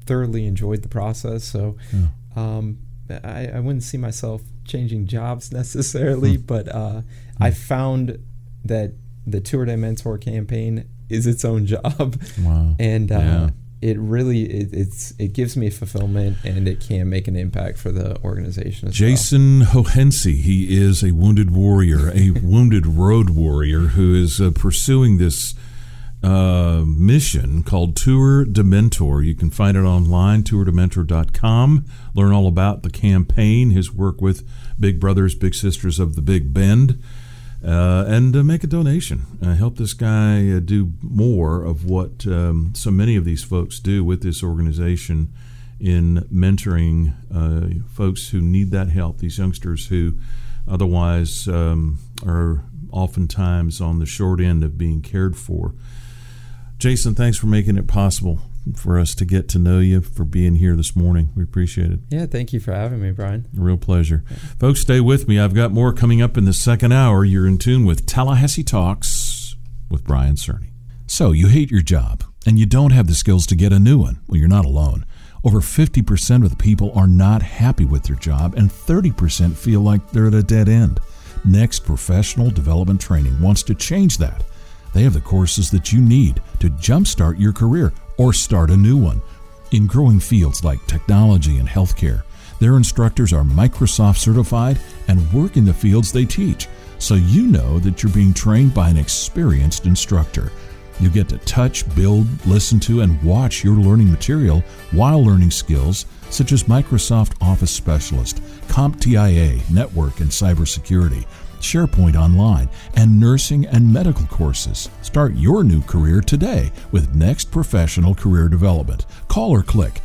thoroughly enjoyed the process. So I wouldn't see myself changing jobs necessarily, but I found that the Tour de Mentor campaign is its own job. Wow. And it really it gives me fulfillment, and it can make an impact for the organization as Jason Hohense, he is a wounded warrior, a wounded road warrior who is pursuing this mission called Tour de Mentor. You can find it online, tourdementor.com. Learn all about the campaign, his work with Big Brothers, Big Sisters of the Big Bend, and make a donation. Help this guy do more of what so many of these folks do with this organization in mentoring folks who need that help, these youngsters who otherwise are oftentimes on the short end of being cared for. Jason, thanks for making it possible for us to get to know you, for being here this morning. We appreciate it. Yeah, thank you for having me, Brian. A real pleasure. Folks, stay with me. I've got more coming up in the second hour. You're in tune with Tallahassee Talks with Brian Cerny. So, you hate your job, and you don't have the skills to get a new one. Well, you're not alone. Over 50% of the people are not happy with their job, and 30% feel like they're at a dead end. Next Professional Development Training wants to change that. They have the courses that you need to jumpstart your career or start a new one. In growing fields like technology and healthcare, their instructors are Microsoft certified and work in the fields they teach, so you know that you're being trained by an experienced instructor. You get to touch, build, listen to, and watch your learning material while learning skills such as Microsoft Office Specialist, CompTIA, Network and Cybersecurity, SharePoint Online, and nursing and medical courses. Start your new career today with Next Professional Career Development. Call or click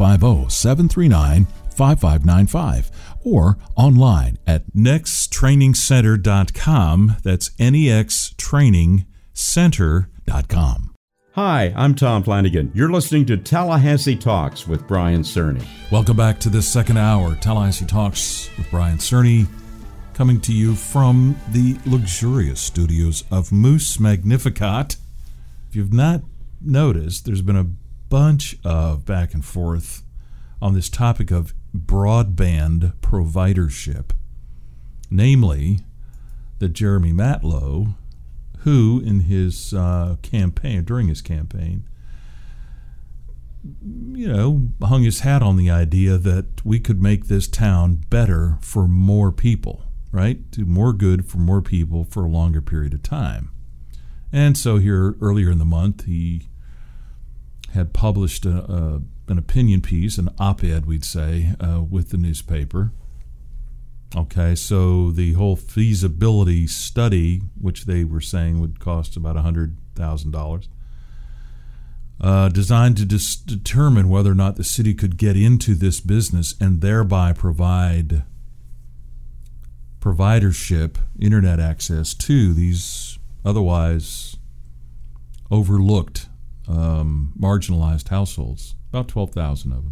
850-739-5595 or online at nexttrainingcenter.com. That's nextrainingcenter.com. Hi, I'm Tom Flanagan. You're listening to Tallahassee Talks with Brian Cerny. Welcome back to this second hour, Tallahassee Talks with Brian Cerny, coming to you from the luxurious studios of Moose Magnificat. If you've not noticed, there's been a bunch of back and forth on this topic of broadband providership, namely that Jeremy Matlow, who in his campaign, during his campaign, hung his hat on the idea that we could make this town better for more people, right? Do more good for more people for a longer period of time. And so here earlier in the month, he had published an opinion piece, an op-ed, we'd say, with the newspaper. Okay, so the whole feasibility study, which they were saying would cost about $100,000, designed to determine whether or not the city could get into this business and thereby provide providership, internet access to these otherwise overlooked, marginalized households, about 12,000 of them.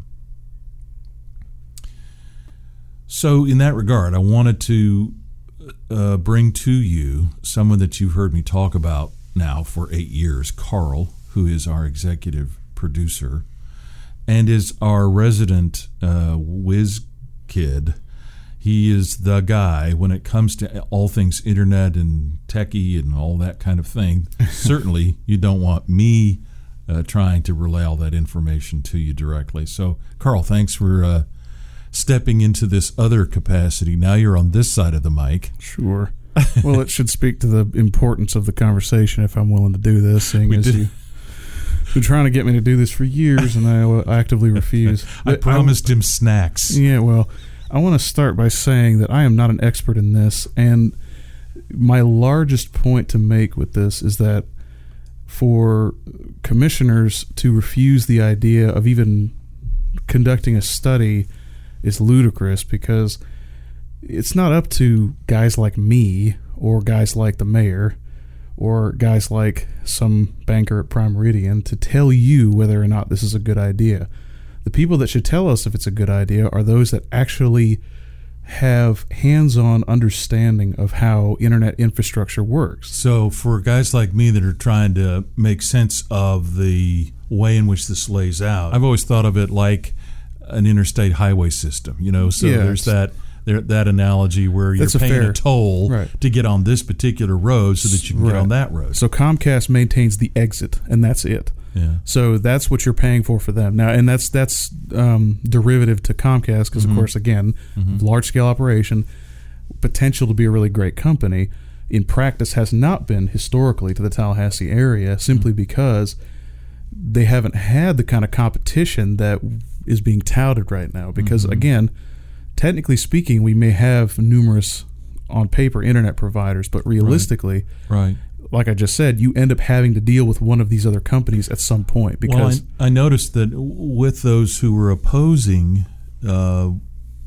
So in that regard, I wanted to bring to you someone that you've heard me talk about now for 8 years, Carl, who is our executive producer and is our resident whiz kid. He is the guy when it comes to all things internet and techie and all that kind of thing. Certainly, you don't want me trying to relay all that information to you directly. So, Carl, thanks for stepping into this other capacity. Now you're on this side of the mic. Sure. Well, it should speak to the importance of the conversation if I'm willing to do this, seeing as you've been trying to get me to do this for years, and I actively refuse. I promised him snacks. Yeah, well, I want to start by saying that I am not an expert in this, and my largest point to make with this is that for commissioners to refuse the idea of even conducting a study is ludicrous, because it's not up to guys like me or guys like the mayor or guys like some banker at Prime Meridian to tell you whether or not this is a good idea. The people that should tell us if it's a good idea are those that actually have hands-on understanding of how internet infrastructure works. So for guys like me that are trying to make sense of the way in which this lays out, I've always thought of it like an interstate highway system, so there's that analogy where you're paying a toll to get on this particular road so that you can get on that road. So Comcast maintains the exit, and that's it. Yeah. So that's what you're paying for them now, and that's derivative to Comcast because, of course, again, large scale operation, potential to be a really great company. In practice, has not been historically to the Tallahassee area simply because they haven't had the kind of competition that is being touted right now. Because again, technically speaking, we may have numerous on paper internet providers, but realistically, right. Like I just said, you end up having to deal with one of these other companies at some point. Because I noticed that with those who were opposing the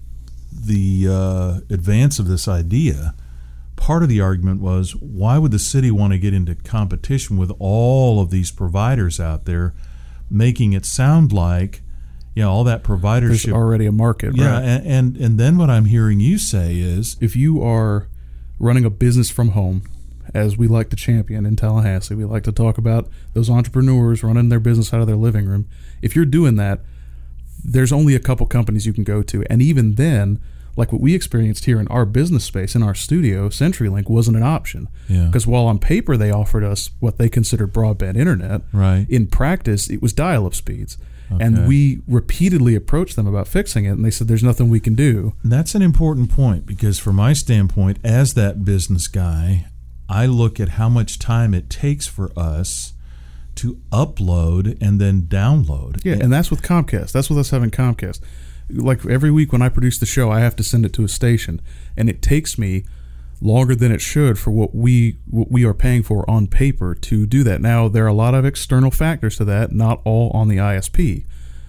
advance of this idea, part of the argument was, why would the city want to get into competition with all of these providers out there, making it sound like all that providership. There's already a market. Yeah, right? and then what I'm hearing you say is, if you are running a business from home, as we like to champion in Tallahassee, we like to talk about those entrepreneurs running their business out of their living room. If you're doing that, there's only a couple companies you can go to. And even then, like what we experienced here in our business space, in our studio, CenturyLink wasn't an option. Because while on paper they offered us what they considered broadband internet, in practice it was dial-up speeds. Okay. And we repeatedly approached them about fixing it, and they said there's nothing we can do. That's an important point, because from my standpoint, as that business guy, I look at how much time it takes for us to upload and then download. Yeah, and that's with Comcast. That's with us having Comcast. Like every week when I produce the show, I have to send it to a station, and it takes me longer than it should for what we are paying for on paper to do that. Now, there are a lot of external factors to that, not all on the ISP.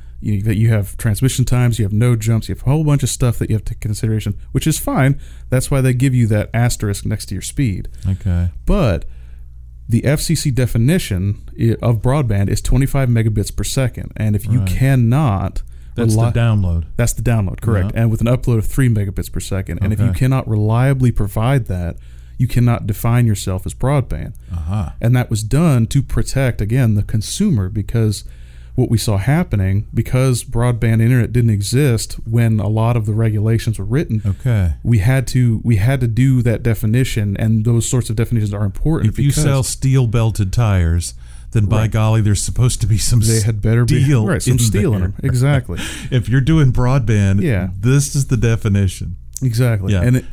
You have transmission times, you have node jumps, you have a whole bunch of stuff that you have to take consideration, which is fine. That's why they give you that asterisk next to your speed. Okay. But the FCC definition of broadband is 25 megabits per second, and if you cannot... That's the download. That's the download, correct. Yeah. And with an upload of 3 megabits per second. And if you cannot reliably provide that, you cannot define yourself as broadband. And that was done to protect, again, the consumer, because what we saw happening, because broadband internet didn't exist when a lot of the regulations were written, we had to do that definition, and those sorts of definitions are important. If you sell steel-belted tires, then by golly, there's supposed to be some they had better steel be some steel in them. Exactly. If you're doing broadband, this is the definition. Exactly. Yeah. And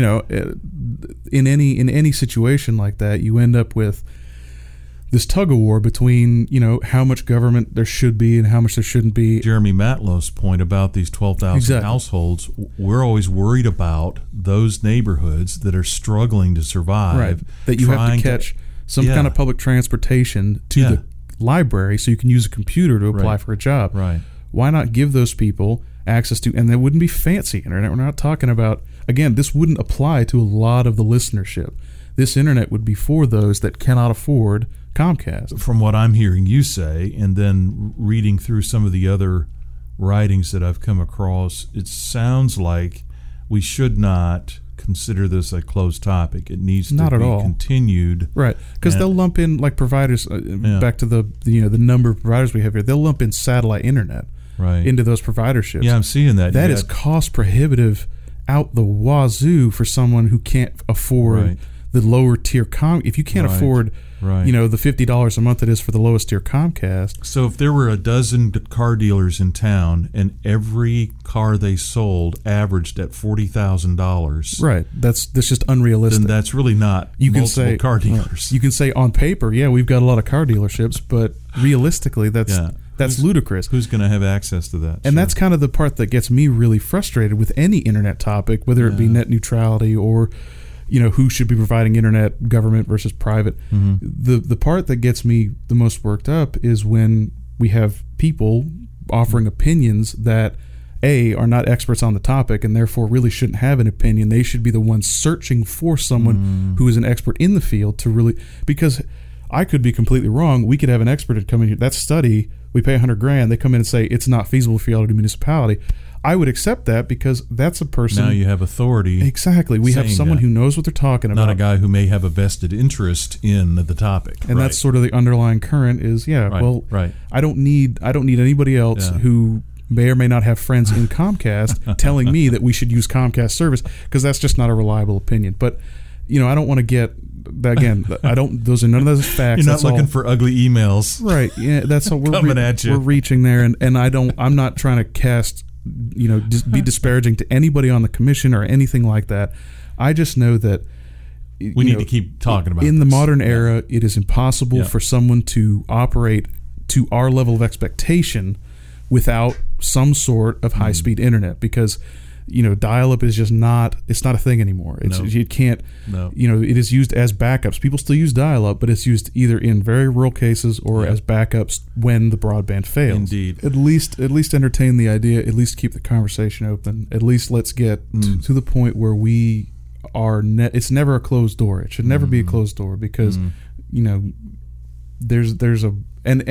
in any situation like that, you end up with this tug of war between how much government there should be and how much there shouldn't be. Jeremy Matlow's point about these 12,000 households, we're always worried about those neighborhoods that are struggling to survive. Right. That you have to catch some kind of public transportation to the library so you can use a computer to apply for a job. Right. Why not give those people access to, and that wouldn't be fancy internet. We're not talking about, again, this wouldn't apply to a lot of the listenership. This internet would be for those that cannot afford Comcast. From what I'm hearing you say, and then reading through some of the other writings that I've come across, it sounds like we should not consider this a closed topic. It needs to be continued. Right, because they'll lump in, like, providers, back to the number of providers we have here, they'll lump in satellite internet into those providerships. Yeah, I'm seeing that. That is cost prohibitive out the wazoo for someone who can't afford the lower tier if you can't afford the $50 a month it is for the lowest tier Comcast. So if there were a dozen car dealers in town and every car they sold averaged at $40,000, right? That's just unrealistic. Then that's really not multiple car dealers. You can say on paper, we've got a lot of car dealerships, but realistically, that's ludicrous. Who's going to have access to that? And that's kind of the part that gets me really frustrated with any internet topic, whether it be net neutrality or who should be providing internet, government versus private. The part that gets me the most worked up is when we have people offering opinions that are not experts on the topic and therefore really shouldn't have an opinion. They should be the ones searching for someone who is an expert in the field to really, because I could be completely wrong. We could have an expert that come in here. That study, we pay $100,000. They come in and say it's not feasible for y'all to do municipality. I would accept that because that's a person. Now you have authority. Exactly. We have someone who knows what they're talking about. Not a guy who may have a vested interest in the topic. And that's sort of the underlying current is, I don't need anybody else who may or may not have friends in Comcast telling me that we should use Comcast service, because that's just not a reliable opinion. But, I don't want to get, again, those are none of those facts. You're not looking for ugly emails. Right. Yeah, that's all coming at you. We're reaching there, and I'm not trying to cast, be disparaging to anybody on the commission or anything like that. I just know that we need to keep talking about in the modern era, it is impossible for someone to operate to our level of expectation without some sort of high-speed internet, because dial-up is just not a thing anymore. You can't, it is used as backups. People still use dial-up, but it's used either in very rural cases or as backups when the broadband fails. Indeed. At least entertain the idea, at least keep the conversation open. At least let's get to the point where we are it's never a closed door. It should never be a closed door, because there's a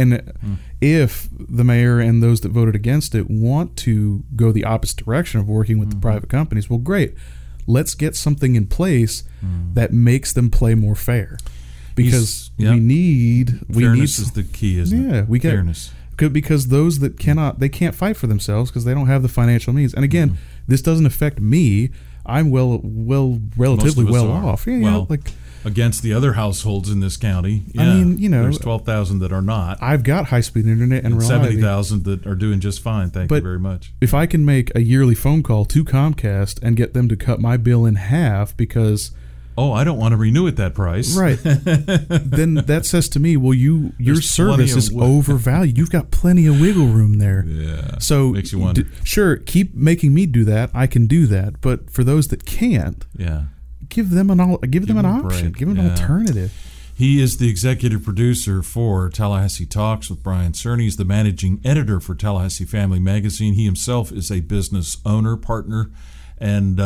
if the mayor and those that voted against it want to go the opposite direction of working with the private companies, well, great. Let's get something in place that makes them play more fair, because fairness is the key, isn't it? Yeah, we get fairness. Because those that can't fight for themselves because they don't have the financial means. And again, this doesn't affect me. I'm relatively well off. Yeah, against the other households in this county. Yeah, I mean, there's 12,000 that are not. I've got high-speed internet and 70,000 that are doing just fine. Thank you very much. If I can make a yearly phone call to Comcast and get them to cut my bill in half because... Oh, I don't want to renew at that price. Right. Then that says to me, well, your service is overvalued. You've got plenty of wiggle room there. Yeah. So makes you wonder. Sure, keep making me do that. I can do that. But for those that can't... Yeah. Give them an option. Give them an alternative. He is the executive producer for Tallahassee Talks with Brian Cerny. He's the managing editor for Tallahassee Family Magazine. He himself is a business owner, partner, and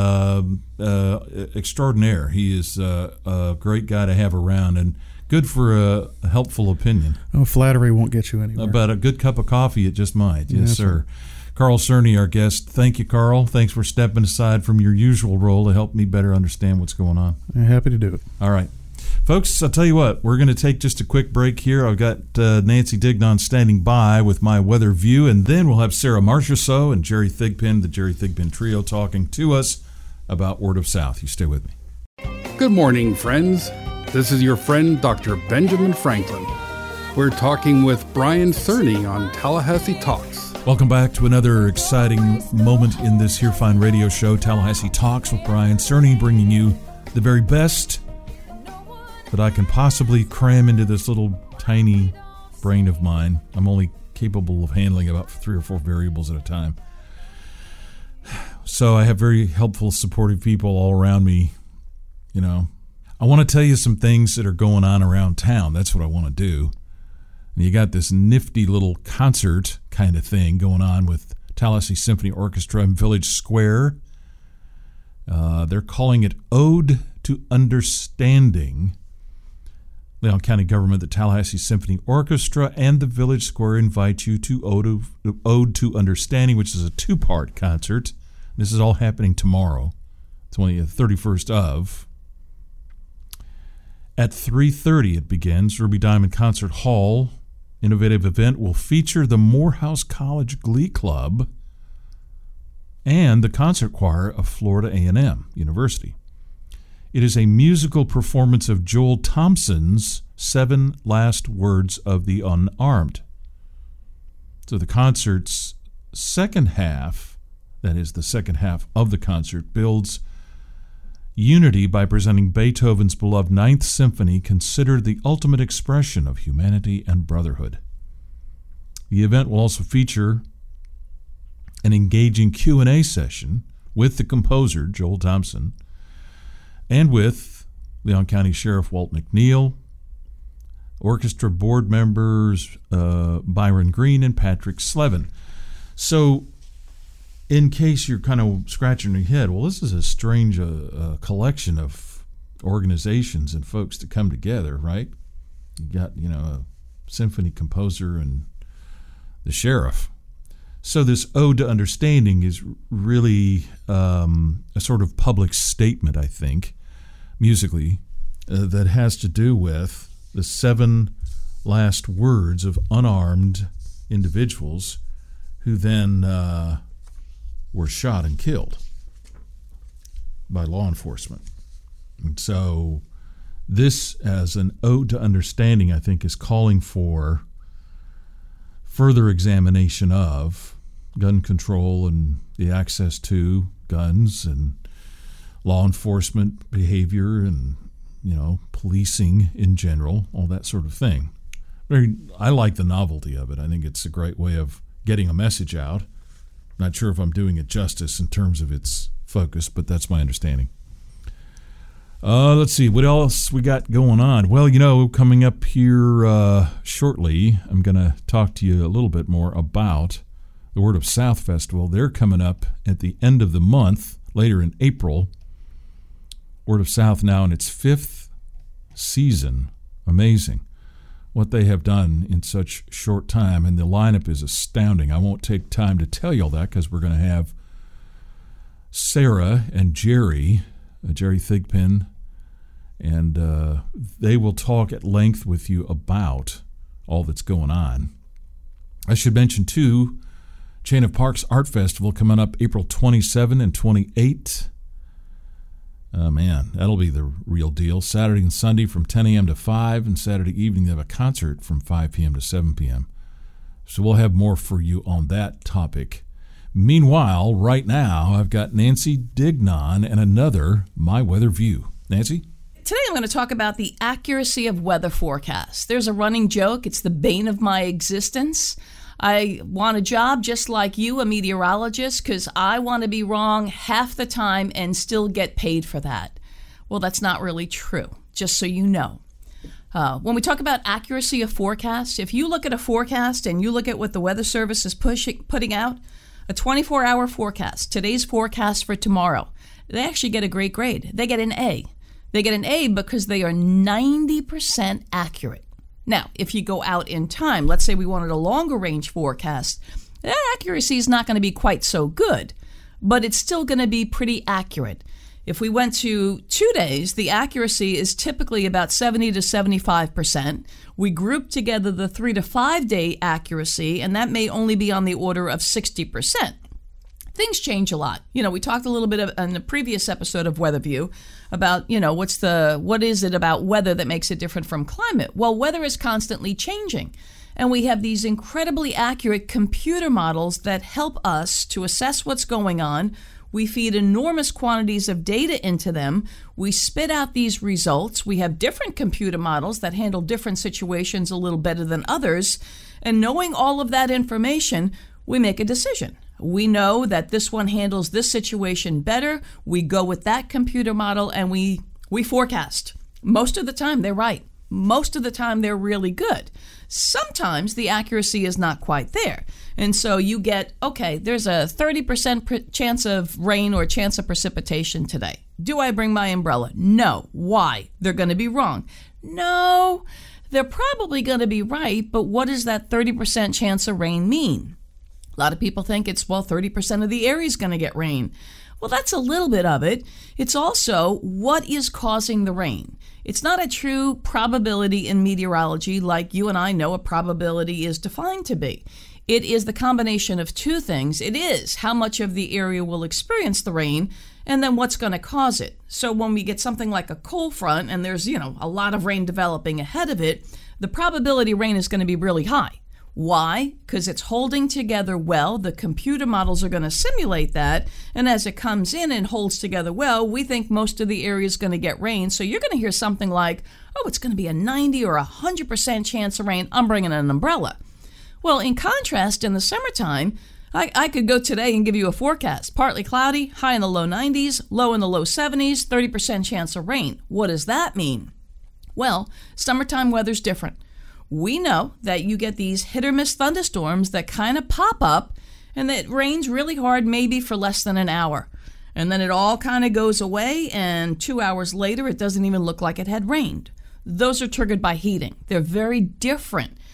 extraordinaire. He is a great guy to have around and good for a helpful opinion. Oh, flattery won't get you anywhere. About a good cup of coffee, it just might. Yes, sir. Right. Carl Cerny, our guest. Thank you, Carl. Thanks for stepping aside from your usual role to help me better understand what's going on. I'm happy to do it. All right. Folks, I'll tell you what, we're going to take just a quick break here. I've got Nancy Dignon standing by with my weather view, and then we'll have Sarah Marchessault and Jerry Thigpen, the Jerry Thigpen Trio, talking to us about Word of South. You stay with me. Good morning, friends. This is your friend, Dr. Benjamin Franklin. We're talking with Brian Cerny on Tallahassee Talks. Welcome back to another exciting moment in this here fine radio show, Tallahassee Talks with Brian Cerny, bringing you the very best that I can possibly cram into this little tiny brain of mine. I'm only capable of handling about 3 or 4 variables at a time. So I have very helpful, supportive people all around me. I want to tell you some things that are going on around town. That's what I want to do. And you got this nifty little concert kind of thing going on with Tallahassee Symphony Orchestra in Village Square. They're calling it Ode to Understanding. Leon County Government, the Tallahassee Symphony Orchestra, and the Village Square invite you to Ode to Understanding, which is a 2-part concert. This is all happening tomorrow, 31st of. At 3:30 it begins. Ruby Diamond Concert Hall. Innovative event will feature the Morehouse College Glee Club and the concert choir of Florida A&M University. It is a musical performance of Joel Thompson's 7 Last Words of the Unarmed. So the concert's second half, that is the second half of the concert, builds unity by presenting Beethoven's beloved Ninth Symphony, considered the ultimate expression of humanity and brotherhood. The event will also feature an engaging Q&A session with the composer, Joel Thompson, and with Leon County Sheriff Walt McNeil, orchestra board members Byron Green and Patrick Slevin. So, in case you're kind of scratching your head, well, this is a strange collection of organizations and folks to come together, right? You got, a symphony composer and the sheriff. So this ode to understanding is really a sort of public statement, I think, musically, that has to do with the 7 last words of unarmed individuals who then were shot and killed by law enforcement. And so this, as an ode to understanding, I think is calling for further examination of gun control and the access to guns and law enforcement behavior and, policing in general, all that sort of thing. I like the novelty of it. I think it's a great way of getting a message out. Not sure if I'm doing it justice in terms of its focus, but that's my understanding. Let's see, what else we got going on? Well, coming up here shortly, I'm going to talk to you a little bit more about the Word of South Festival. They're coming up at the end of the month, later in April. Word of South now in its 5th season. Amazing what they have done in such short time, and the lineup is astounding. I won't take time to tell you all that because we're going to have Sarah and Jerry Thigpen, and they will talk at length with you about all that's going on. I should mention, too, Chain of Parks Art Festival coming up April 27 and 28. Oh, man, that'll be the real deal. Saturday and Sunday from 10 a.m. to 5, and Saturday evening they have a concert from 5 p.m. to 7 p.m. So we'll have more for you on that topic. Meanwhile, right now, I've got Nancy Dignon and another My Weather View. Nancy? Today I'm going to talk about the accuracy of weather forecasts. There's a running joke. It's the bane of my existence. I want a job just like you, a meteorologist, because I want to be wrong half the time and still get paid for that. Well, that's not really true, just so you know. When we talk about accuracy of forecasts, if you look at a forecast and you look at what the Weather Service is putting out, a 24-hour forecast, today's forecast for tomorrow, they actually get a great grade. They get an A. They get an A because they are 90% accurate. Now, if you go out in time, let's say we wanted a longer range forecast, that accuracy is not going to be quite so good, but it's still going to be pretty accurate. If we went to 2 days, the accuracy is typically about 70 to 75%. We group together the 3 to 5 day accuracy, and that may only be on the order of 60%. Things change a lot. We talked a little bit in the previous episode of Weather View about, what is it about weather that makes it different from climate? Well, weather is constantly changing. And we have these incredibly accurate computer models that help us to assess what's going on. We feed enormous quantities of data into them. We spit out these results. We have different computer models that handle different situations a little better than others. And knowing all of that information, we make a decision. We know that this one handles this situation better. We go with that computer model and we forecast. Most of the time, they're right. Most of the time, they're really good. Sometimes the accuracy is not quite there. And so you get, okay, there's a 30% chance of rain or chance of precipitation today. Do I bring my umbrella? No. Why? They're going to be wrong. No, they're probably going to be right, but what does that 30% chance of rain mean? A lot of people think it's, 30% of the area is going to get rain. Well, that's a little bit of it. It's also what is causing the rain. It's not a true probability in meteorology like you and I know a probability is defined to be. It is the combination of two things. It is how much of the area will experience the rain and then what's going to cause it. So when we get something like a cold front and there's, a lot of rain developing ahead of it, the probability of rain is going to be really high. Why? Because it's holding together well. The computer models are going to simulate that. And as it comes in and holds together well, we think most of the area is going to get rain. So you're going to hear something like, it's going to be a 90 or 100% chance of rain. I'm bringing an umbrella. Well, in contrast, in the summertime, I could go today and give you a forecast. Partly cloudy, high in the low 90s, low in the low 70s, 30% chance of rain. What does that mean? Well, summertime weather's different. We know that you get these hit or miss thunderstorms that kind of pop up and that rains really hard maybe for less than an hour. And then it all kind of goes away and 2 hours later it doesn't even look like it had rained. Those are triggered by heating. They're very different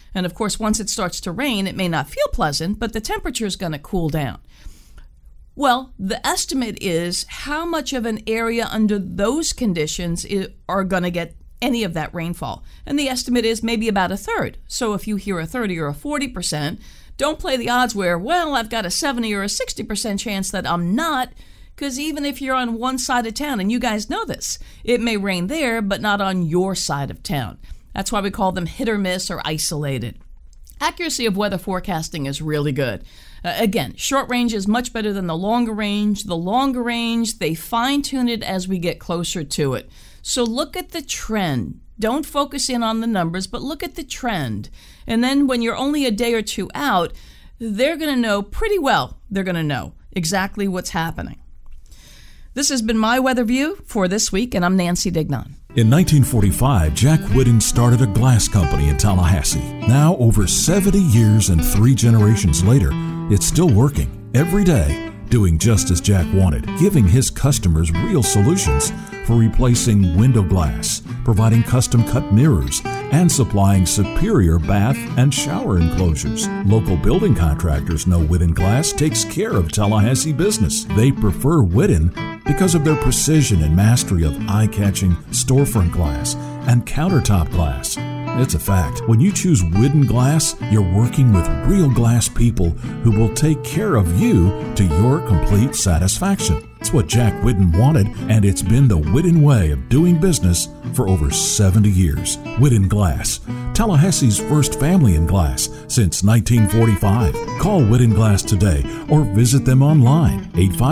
And of course, once it starts to rain, it may not feel pleasant, but the temperature is going to cool down. Well, the estimate is how much of an area under those conditions are going to get any of that rainfall. And the estimate is maybe about a third. So if you hear a 30 or a 40%, don't play the odds where, well, I've got a 70 or a 60% chance that I'm not, because even if you're on one side of town, and you guys know this, it may rain there, but not on your side of town. That's why we call them hit or miss or isolated. Accuracy of weather forecasting is really good. Again, short range is much better than the longer range. The longer range, they fine-tune it as we get closer to it. So look at the trend. Don't focus in on the numbers, but look at the trend. And then when you're only a day or two out, they're going to know pretty well. They're going to know exactly what's happening. This has been my Weather View for this week, and I'm Nancy Dignan. In 1945, Jack Whitten started a glass company in Tallahassee. Now, over 70 years and 3 generations later, it's still working every day, doing just as Jack wanted, giving his customers real solutions for replacing window glass, providing custom-cut mirrors, and supplying superior bath and shower enclosures. Local building contractors know Whitten Glass takes care of Tallahassee business. They prefer Whitten because of their precision and mastery of eye-catching storefront glass and countertop glass. It's a fact. When you choose Whitten Glass, you're working with real glass people who will take care of you to your complete satisfaction. It's what Jack Whitten wanted, and it's been the Whitten way of doing business for over 70 years. Whitten Glass, Tallahassee's first family in glass since 1945. Call Whitten Glass today or visit them online,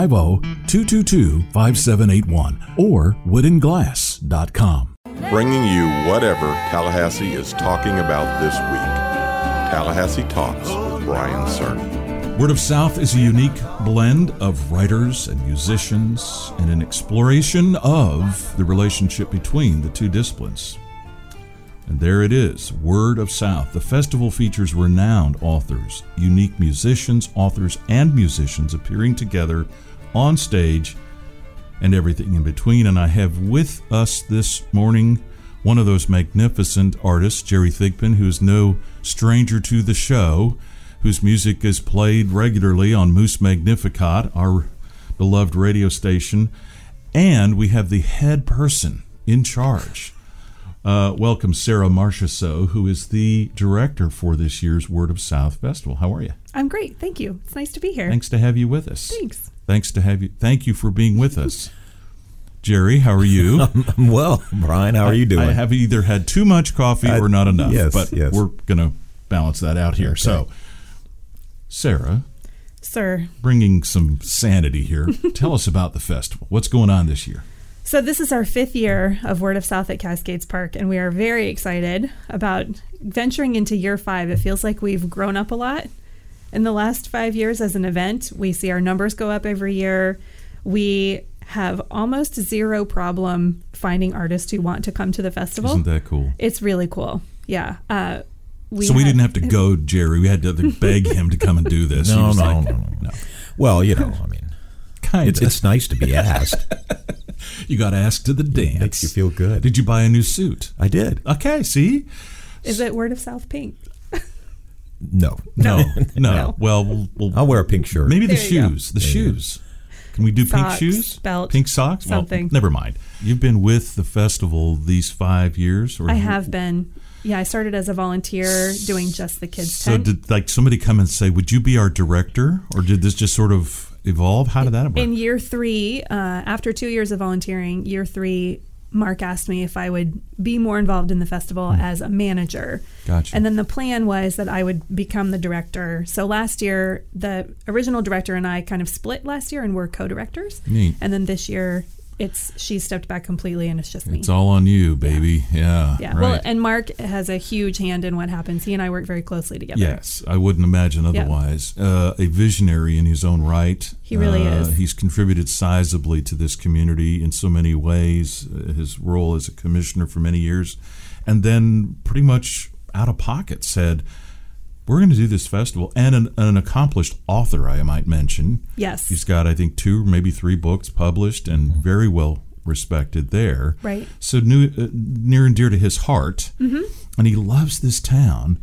850-222-5781 or whittenglass.com. Bringing you whatever Tallahassee is talking about this week. Tallahassee Talks with Brian Cerny. Word of South is a unique blend of writers and musicians and an exploration of the relationship between the two disciplines. And there it is, Word of South. The festival features renowned authors, unique musicians, authors, and musicians appearing together on stage and everything in between. And I have with us this morning one of those magnificent artists, Jerry Thigpen, who's no stranger to the show, whose music is played regularly on Moose Magnificat, our beloved radio station. And we have the head person in charge. Welcome, Sarah Marchessault, who is the director for this year's Word of South Festival. How are you? I'm great. Thank you. It's nice to be here. Thanks to have you with us. Thanks. Thank you for being with us. Jerry, how are you? I'm well, Brian. How are you doing? I have either had too much coffee or not enough, but yes. We're going to balance that out here. Okay. So, Sarah, Sir, bringing some sanity here, tell us about the festival. What's going on this year? so this is our 5th year of Word of South at Cascades Park, and we are very excited about venturing into year 5. It feels like we've grown up a lot in the last 5 years as an event. We see our numbers go up every year. We have almost zero problem finding artists who want to come to the festival. Isn't that cool? It's really cool. Yeah. We didn't have to go, Jerry. We had to beg him to come and do this. No. Well, it's nice to be asked. You got asked to the dance. Makes you feel good. Did you buy a new suit? I did. Okay, see? Is it Word of South pink? No. Well, I'll wear a pink shirt. Maybe the There you shoes. The shoes. Can we do Socks, pink shoes? belt, pink socks? something. Well, never mind. You've been with the festival these 5 years? Or I have been. Yeah, I started as a volunteer doing just the kids' So tent. did somebody come and say, would you be our director? Or did this just sort of evolve? How did that work? In year 3, after 2 years of volunteering, year 3, Mark asked me if I would be more involved in the festival as a manager. Gotcha. And then the plan was that I would become the director. So last year, the original director and I kind of split last year and were co-directors. Neat. And then this year, she stepped back completely and it's just me. It's all on you, baby. Yeah. Yeah. Right. Well, and Mark has a huge hand in what happens. He and I work very closely together. Yes, I wouldn't imagine otherwise. A visionary in his own right. He really is. He's contributed sizably to this community in so many ways. His role as a commissioner for many years. And then pretty much out of pocket said, we're going to do this festival. And an accomplished author, I might mention. Yes. He's got, I think, 2, maybe 3 books published and very well respected there. Right. So near and dear to his heart. Mm-hmm. And he loves this town.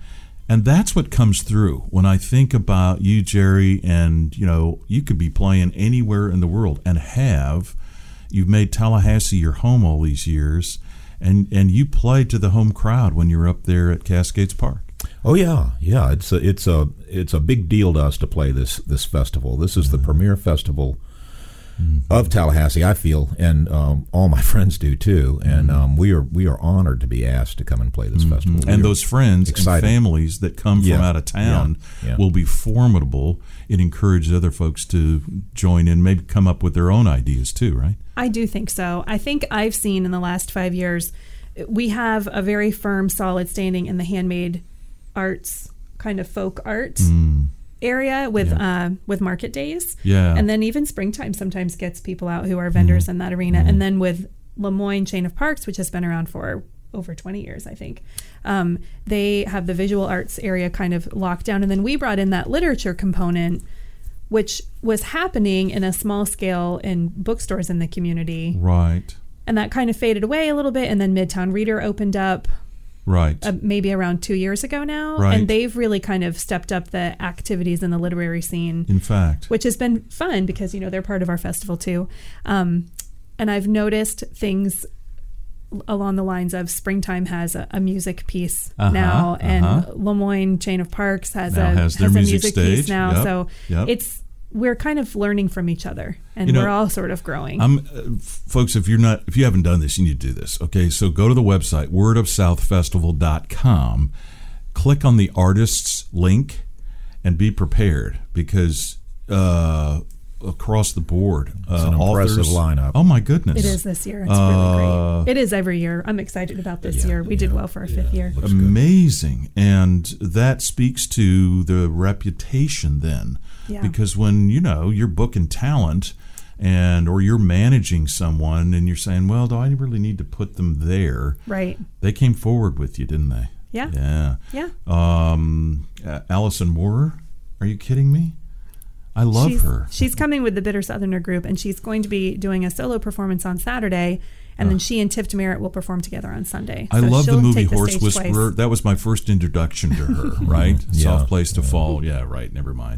And that's what comes through when I think about you, Jerry, and, you could be playing anywhere in the world and you've made Tallahassee your home all these years, and you played to the home crowd when you were up there at Cascades Park. Oh yeah. It's a big deal to us to play this festival. This is the premier festival of Tallahassee, I feel, and all my friends do too. And we are honored to be asked to come and play this festival. And those friends and families that come from out of town will be formidable. It encourages other folks to join in, maybe come up with their own ideas too, right? I do think so. I think I've seen in the last 5 years, we have a very firm, solid standing in the handmade arts, kind of folk art area with market days. Yeah. And then even springtime sometimes gets people out who are vendors in that arena. And then with Lemoyne Chain of Parks, which has been around for over 20 years, I think, they have the visual arts area kind of locked down. And then we brought in that literature component, which was happening in a small scale in bookstores in the community. Right. And that kind of faded away a little bit. And then Midtown Reader opened up. Right. Maybe around 2 years ago now. Right. And they've really kind of stepped up the activities in the literary scene. In fact. Which has been fun because, they're part of our festival too. And I've noticed things along the lines of Springtime has a music piece now, and Lemoyne Chain of Parks has a music piece now. Yep. So we're kind of learning from each other, and we're all sort of growing. Folks, if you haven't done this, you need to do this. Okay, so go to the website wordofsouthfestival.com, click on the artists link, and be prepared because across the board, it's an impressive lineup. Oh my goodness, it is this year. It's really great. It is every year. I'm excited about this year. We did well for our 5th year. Amazing, and that speaks to the reputation then. Yeah. Because when you're booking talent or you're managing someone and you're saying, well, do I really need to put them there? Right. They came forward with you, didn't they? Yeah. Yeah. Allison Moore, are you kidding me? I love her. She's coming with the Bitter Southerner group, and she's going to be doing a solo performance on Saturday. And then she and Tiff Merritt will perform together on Sunday. I love the movie Horse Whisperer. That was my first introduction to her, right? Soft Place to Fall. Yeah, right. Never mind.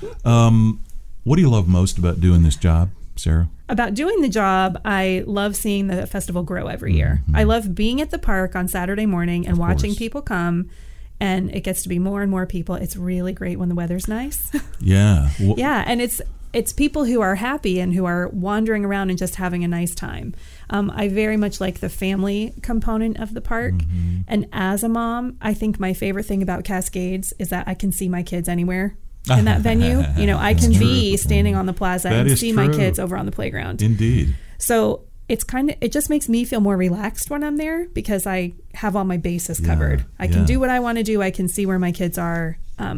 What do you love most about doing this job, Sarah? About doing the job, I love seeing the festival grow every year. I love being at the park on Saturday morning and watching people come. And it gets to be more and more people. It's really great when the weather's nice. Yeah. Yeah, and it's people who are happy and who are wandering around and just having a nice time. I very much like the family component of the park. And as a mom, I think my favorite thing about Cascades is that I can see my kids anywhere in that venue. I can be standing on the plaza and see my kids over on the playground. Indeed. So it just makes me feel more relaxed when I'm there because I have all my bases covered. I can do what I want to do. I can see where my kids are.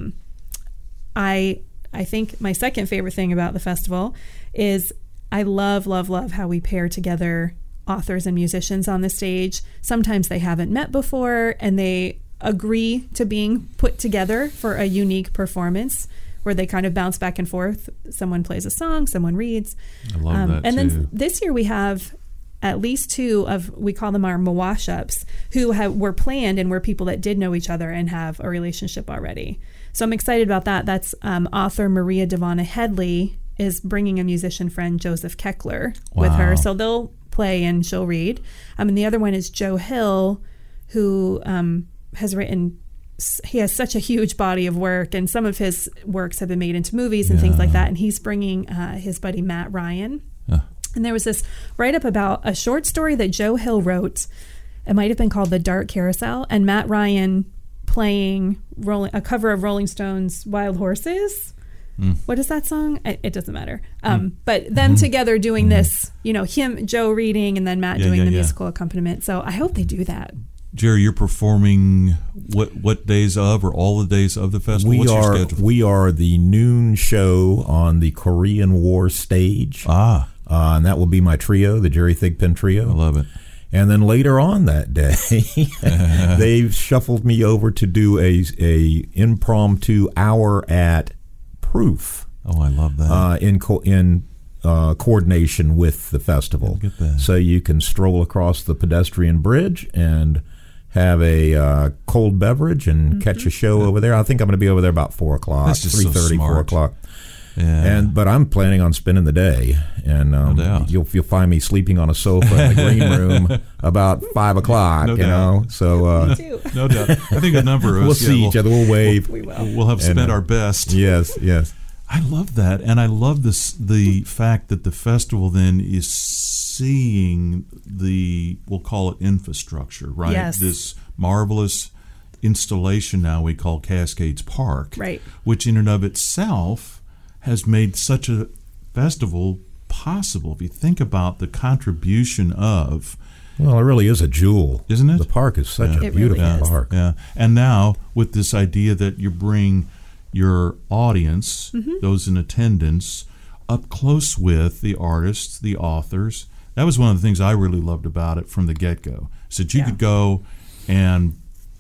I think my second favorite thing about the festival is I love how we pair together authors and musicians on the stage. Sometimes they haven't met before and they agree to being put together for a unique performance where they kind of bounce back and forth. Someone plays a song, someone reads. I love that and too. Then this year we have at least 2 of, we call them our mawash-ups, who were planned and were people that did know each other and have a relationship already. So I'm excited about that. That's author Maria Devana Headley is bringing a musician friend, Joseph Keckler, with her. So they'll play and she'll read. And the other one is Joe Hill, who has written, he has such a huge body of work, and some of his works have been made into movies and things like that. And he's bringing his buddy Matt Ryan. And there was this write-up about a short story that Joe Hill wrote. It might have been called The Dark Carousel, and Matt Ryan playing a cover of Rolling Stones' Wild Horses. What is that song? It doesn't matter. But them together doing this, Joe reading, and then Matt doing the musical accompaniment. So I hope they do that. Jerry, you're performing what days of, or all the days of the festival? What's your schedule? We are the noon show on the Korean War stage. And that will be my trio, the Jerry Thigpen Trio. I love it. And then later on that day, they've shuffled me over to do a impromptu hour at Proof. Oh, I love that. In coordination with the festival. Get that. So you can stroll across the pedestrian bridge and have a cold beverage, and catch a show over there. I think I'm going to be over there about 4 o'clock, That's just 3:30, 4 o'clock. Yeah. But I'm planning on spending the day, and you'll find me sleeping on a sofa in the green room about 5 o'clock. No you doubt. know, so Me too. No doubt. I think a number of us we'll see each other. We'll wave. We'll have spent our best. Yes. I love that, and I love the fact that the festival then is seeing we'll call it infrastructure, right? Yes. This marvelous installation now we call Cascades Park, right? Which in and of itself has made such a festival possible. If you think about the contribution of, well, it really is a jewel, isn't it? The park is such a It beautiful really is. park. Yeah, and now with this idea that you bring your audience, those in attendance, up close with the artists, the authors. That was one of the things I really loved about it from the get-go. So that you could go and,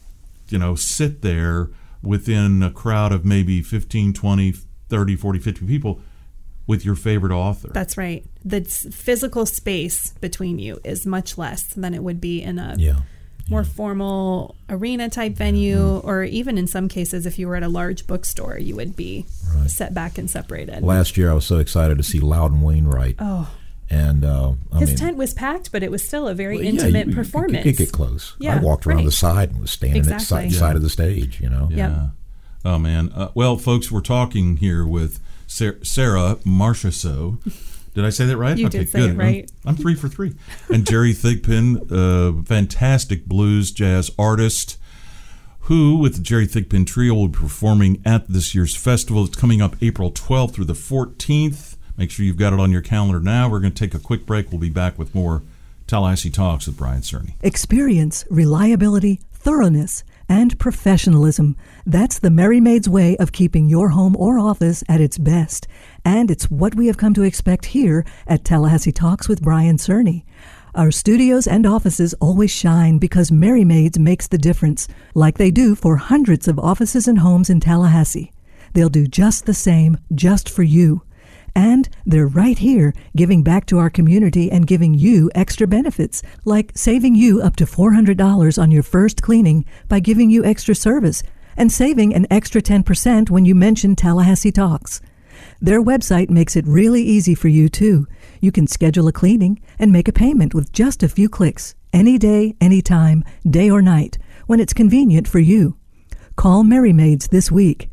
sit there within a crowd of maybe 15, 20, 30, 40, 50 people with your favorite author. That's right. The physical space between you is much less than it would be in a more formal arena type venue, or even in some cases, if you were at a large bookstore, you would be set back and separated. Last year, I was so excited to see Loudon Wainwright. Oh. And his tent was packed, but it was still a very intimate performance. You could get close. Yeah, I walked around the side and was standing at the side of the stage, Yeah. Oh, man. Well, folks, we're talking here with Sarah Marchessault. Did I say that right? You okay, did say good. it right. I'm 3 for 3. And Jerry Thigpen, fantastic blues jazz artist, who, with the Jerry Thigpen Trio, will be performing at this year's festival. It's coming up April 12th through the 14th. Make sure you've got it on your calendar now. We're going to take a quick break. We'll be back with more Tallahassee Talks with Brian Cerny. Experience, reliability, thoroughness, and professionalism. That's the Merry Maids way of keeping your home or office at its best. And it's what we have come to expect here at Tallahassee Talks with Brian Cerny. Our studios and offices always shine because Merry Maids makes the difference, like they do for hundreds of offices and homes in Tallahassee. They'll do just the same, just for you. And they're right here giving back to our community and giving you extra benefits, like saving you up to $400 on your first cleaning by giving you extra service, and saving an extra 10% when you mention Tallahassee Talks. Their website makes it really easy for you, too. You can schedule a cleaning and make a payment with just a few clicks, any day, anytime, day or night, when it's convenient for you. Call Merry Maids this week,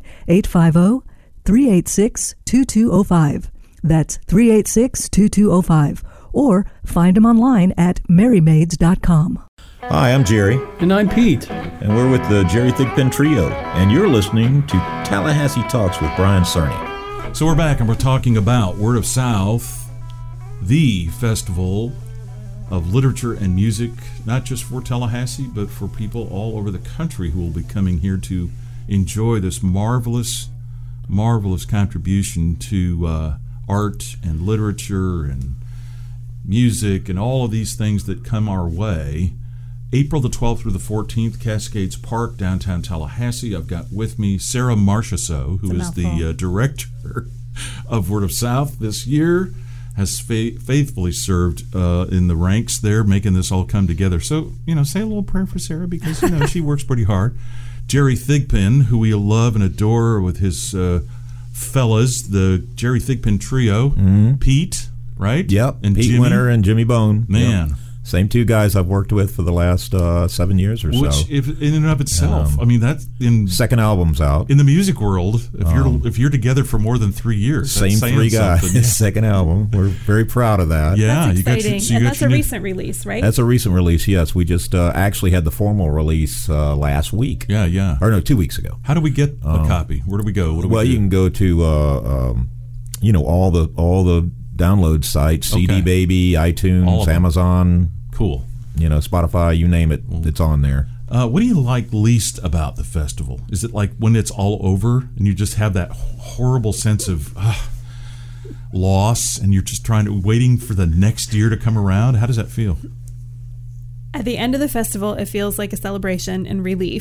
850-386-2205. That's 386-2205. Or find them online at merrymaids.com. Hi, I'm Jerry. And I'm Pete. And we're with the Jerry Thigpen Trio. And you're listening to Tallahassee Talks with Brian Cerny. So we're back and we're talking about Word of South, the festival of literature and music, not just for Tallahassee, but for people all over the country who will be coming here to enjoy this marvelous contribution to art and literature and music and all of these things that come our way. April the 12th through the 14th, Cascades Park, downtown Tallahassee. I've got with me Sarah Marchessault, who is the director of Word of South this year, has faithfully served in the ranks there, making this all come together. So, say a little prayer for Sarah because, she works pretty hard. Jerry Thigpen, who we love and adore with his fellas, the Jerry Thigpen Trio, Pete, right? Yep, and Pete Jimmy. Winter and Jimmy Bone. Man. Yep. Same two guys I've worked with for the last 7 years or so. Which, in and of itself, that's in second album's out in the music world. If you're together for more than 3 years, same that's three guys. Yeah. Second album. We're very proud of that. Yeah, that's exciting. And that's a recent release, right? That's a recent release. Yes, we just actually had the formal release last week. Yeah. Or no, 2 weeks ago. How do we get a copy? Where do we go? You can go to all the download sites: CD Baby, iTunes, Amazon. Cool. Spotify, you name it, it's on there. What do you like least about the festival? Is it like when it's all over and you just have that horrible sense of loss and you're just waiting for the next year to come around? How does that feel? At the end of the festival, it feels like a celebration and relief.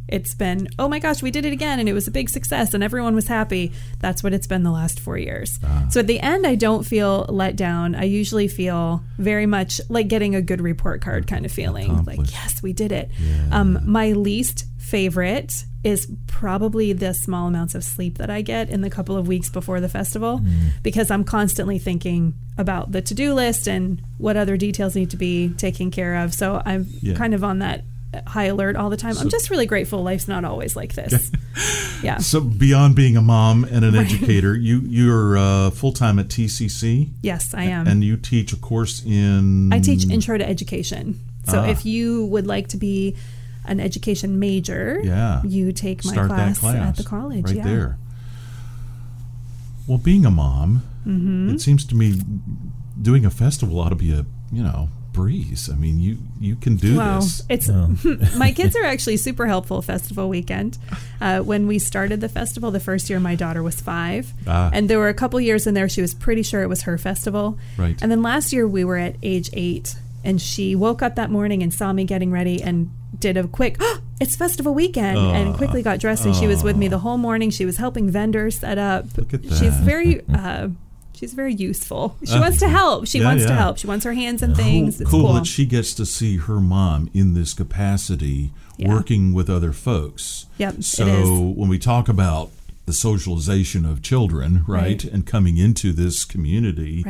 it's been, oh my gosh, we did it again and it was a big success and everyone was happy. That's what it's been the last 4 years. So at the end, I don't feel let down. I usually feel very much like getting a good report card kind of feeling. Like, yes, we did it. Yeah. My least favorite is probably the small amounts of sleep that I get in the couple of weeks before the festival, because I'm constantly thinking about the to-do list and what other details need to be taken care of. So I'm kind of on that high alert all the time. I'm just really grateful life's not always like this. Yeah. So beyond being a mom and an educator, you're full-time at TCC? Yes, I am. And you teach a course in... I teach Intro to Education. So if you would like to be an education major, you take my class at the college. Right there. Well, being a mom, it seems to me doing a festival ought to be a, breeze. I mean, you can do this. It's my kids are actually super helpful festival weekend. When we started the festival, the first year my daughter was 5, and there were a couple years in there she was pretty sure it was her festival. Right. And then last year we were at age 8, and she woke up that morning and saw me getting ready and did a quick, it's festival weekend, and quickly got dressed, and she was with me the whole morning. She was helping vendors set up. Look at that. She's very useful. She wants to help. She wants to help. She wants her hands and things. It's cool that she gets to see her mom in this capacity, working with other folks. Yep. So when we talk about the socialization of children, right, and coming into this community,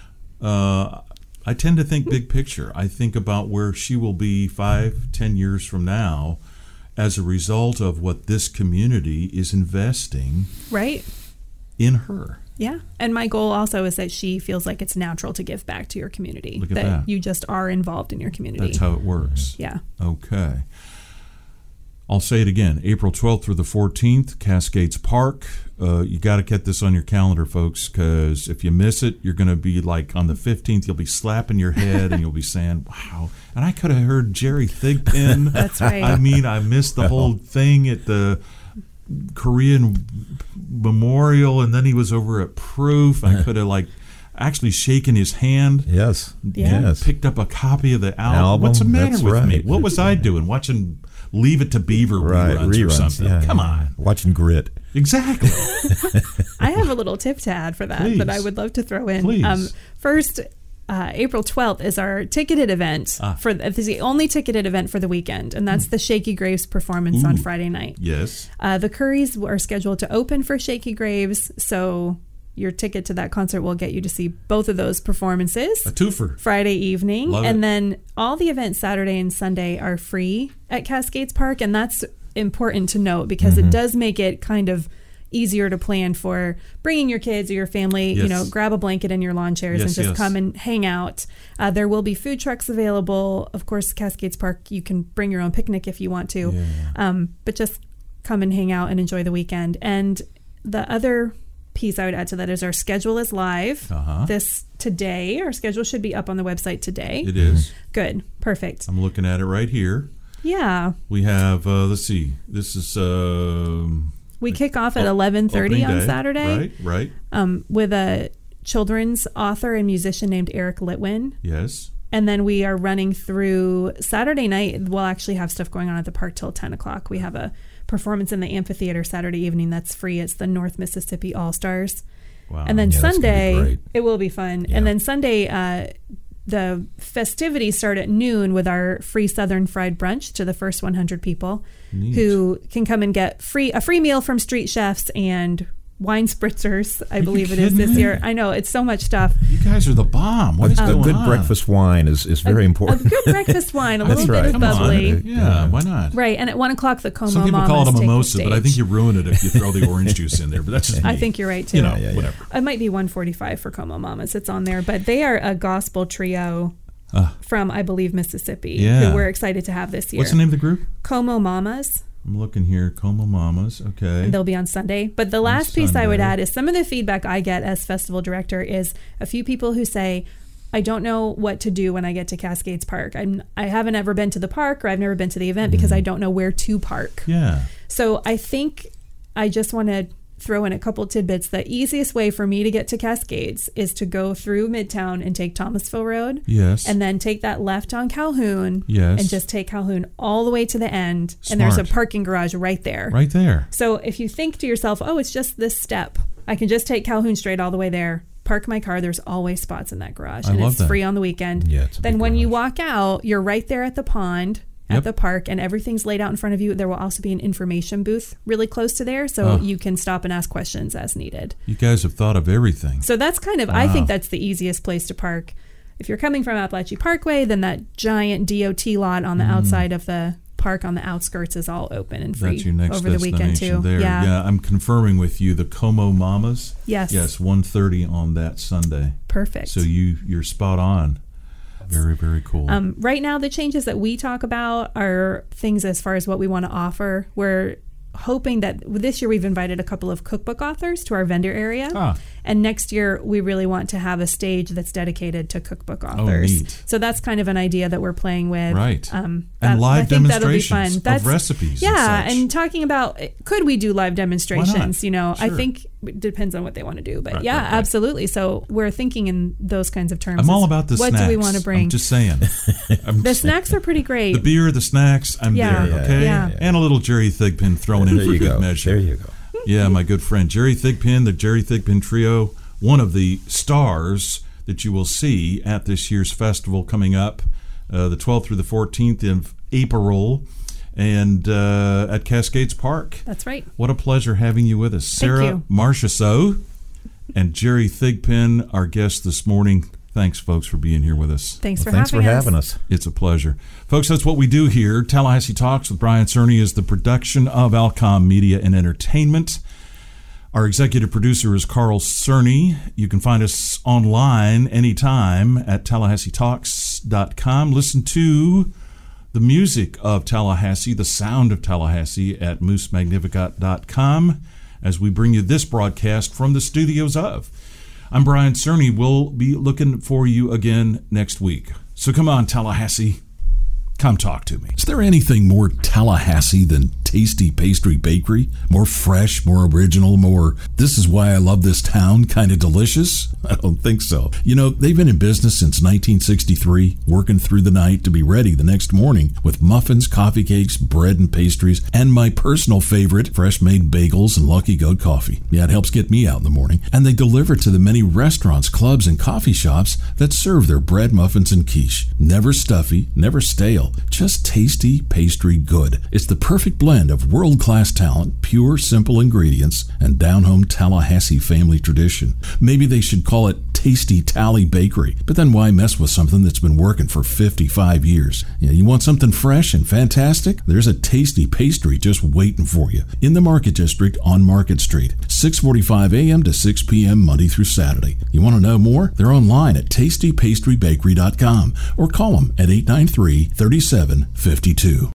I tend to think big picture. I think about where she will be 5-10 years from now as a result of what this community is investing in her. Yeah. And my goal also is that she feels like it's natural to give back to your community. Look at that. You just are involved in your community. That's how it works. Yeah. Okay. I'll say it again. April 12th through the 14th, Cascades Park. You got to get this on your calendar, folks, because if you miss it, you're going to be like on the 15th, you'll be slapping your head and you'll be saying, wow. And I could have heard Jerry Thigpen. That's right. I mean, I missed the whole thing at the Korean Memorial, and then he was over at Proof. I could have actually shaken his hand. Yes. Picked up a copy of the album. What's the matter with me? What was I doing? Watching Leave It to Beaver reruns or something. Yeah, Come on. Watching Grit. Exactly. I have a little tip to add for that that I would love to throw in. Please. First, April 12th is our ticketed event. This is the only ticketed event for the weekend, and that's the Shaky Graves performance on Friday night. Yes. The Currys are scheduled to open for Shaky Graves, so your ticket to that concert will get you to see both of those performances. A twofer. Friday evening. Love and it. Then all the events Saturday and Sunday are free at Cascades Park, and that's important to note because it does make it kind of easier to plan for bringing your kids or your family, grab a blanket and your lawn chairs and just come and hang out. There will be food trucks available. Of course, Cascades Park, you can bring your own picnic if you want to, but just come and hang out and enjoy the weekend. And the other piece I would add to that is our schedule is live today. Our schedule should be up on the website today. It is. Good. Perfect. I'm looking at it right here. Yeah. We have, let's see, this is... we kick off at 11:30 on Saturday. Right. With a children's author and musician named Eric Litwin. Yes. And then we are running through Saturday night. We'll actually have stuff going on at the park till 10 o'clock. We have a performance in the amphitheater Saturday evening that's free. It's the North Mississippi All-Stars. Wow. And then Sunday, it will be fun. Yeah. And then Sunday, the festivities start at noon with our free Southern fried brunch to the first 100 people. Neat. Who can come and get a free meal from Street Chefs and wine spritzers, I believe it is this year. I know, it's so much stuff. You guys are the bomb. What is going on? A good breakfast wine is very important. A good breakfast wine, a little bit of bubbly. Yeah, why not? Right, and at 1 o'clock, the Como Some people Mamas call it a take mimosa, the but I think you ruin it if you throw the orange juice in there. But that's just me. I think you're right, too. Whatever. It might be 145 for Como Mamas. It's on there, but they are a gospel trio from, I believe, Mississippi, who we're excited to have this year. What's the name of the group? Como Mamas. I'm looking here. Como Mamas. Okay. And they'll be on Sunday. But the last piece I would add is some of the feedback I get as festival director is a few people who say, I don't know what to do when I get to Cascades Park. I haven't ever been to the park or I've never been to the event because I don't know where to park. Yeah. So I think I just want to throw in a couple tidbits. The easiest way for me to get to Cascades is to go through Midtown and take Thomasville Road. Yes. And then take that left on Calhoun. Yes. And just take Calhoun all the way to the end. Smart. And there's a parking garage right there. Right there. So if you think to yourself, oh, it's just this step, I can just take Calhoun straight all the way there. Park my car. There's always spots in that garage. I and love it's that. free on the weekend. Yeah, it's a then big when garage. you walk out, you're right there at the pond. At the park, and everything's laid out in front of you. There will also be an information booth really close to there, so you can stop and ask questions as needed. You guys have thought of everything. So that's kind of, I think that's the easiest place to park. If you're coming from Appalachia Parkway, then that giant DOT lot on the outside of the park on the outskirts is all open and free That's your next over the weekend too. There. Yeah, I'm confirming with you the Como Mamas. Yes. Yes, 1:30 on that Sunday. Perfect. So you're spot on. Very, very cool. Right now, the changes that we talk about are things as far as what we want to offer. We're hoping that this year we've invited a couple of cookbook authors to our vendor area. And next year, we really want to have a stage that's dedicated to cookbook authors. Neat. So that's kind of an idea that we're playing with. Right. And live I think that'll be demonstrations fun. of recipes. Yeah, and such. and talking about, could we do live demonstrations? You know, I Sure. think it depends on what they want to do. But Right, yeah, right. absolutely. So we're thinking in those kinds of terms. I'm all about the what snacks. What do we want to bring? I'm just saying. The snacks are pretty great. The beer, the snacks, I'm Yeah. there, okay? Yeah. And a little Jerry Thigpen thrown in There for you good go. measure. There you go. Yeah, my good friend Jerry Thigpen, the Jerry Thigpen Trio, one of the stars that you will see at this year's festival coming up the 12th through the 14th of April and at Cascades Park. That's right. What a pleasure having you with us. Sarah you. Marchessault and Jerry Thigpen, our guest this morning. Thanks, folks, for being here with us. Thanks for Thanks for having us. It's a pleasure. Folks, that's what we do here. Tallahassee Talks with Brian Cerny is the production of Alcom Media and Entertainment. Our executive producer is Carl Cerny. You can find us online anytime at TallahasseeTalks.com. Listen to the music of Tallahassee, the sound of Tallahassee at MooseMagnificat.com as we bring you this broadcast from the studios of. I'm Brian Cerny. We'll be looking for you again next week. So come on, Tallahassee. Come talk to me. Is there anything more Tallahassee than Tasty Pastry Bakery? More fresh, more original, more this is why I love this town kind of delicious? I don't think so. You know, they've been in business since 1963, working through the night to be ready the next morning with muffins, coffee cakes, bread and pastries, and my personal favorite, fresh-made bagels and Lucky Goat coffee. Yeah, it helps get me out in the morning. And they deliver to the many restaurants, clubs, and coffee shops that serve their bread, muffins, and quiche. Never stuffy, never stale. Just tasty pastry good. It's the perfect blend of world-class talent, pure, simple ingredients, and down-home Tallahassee family tradition. Maybe they should call it Tasty Tally Bakery, but then why mess with something that's been working for 55 years? You want something fresh and fantastic? There's a tasty pastry just waiting for you in the Market District on Market Street, 6:45 a.m. to 6 p.m. Monday through Saturday. You want to know more? They're online at tastypastrybakery.com or call them at 893-3752.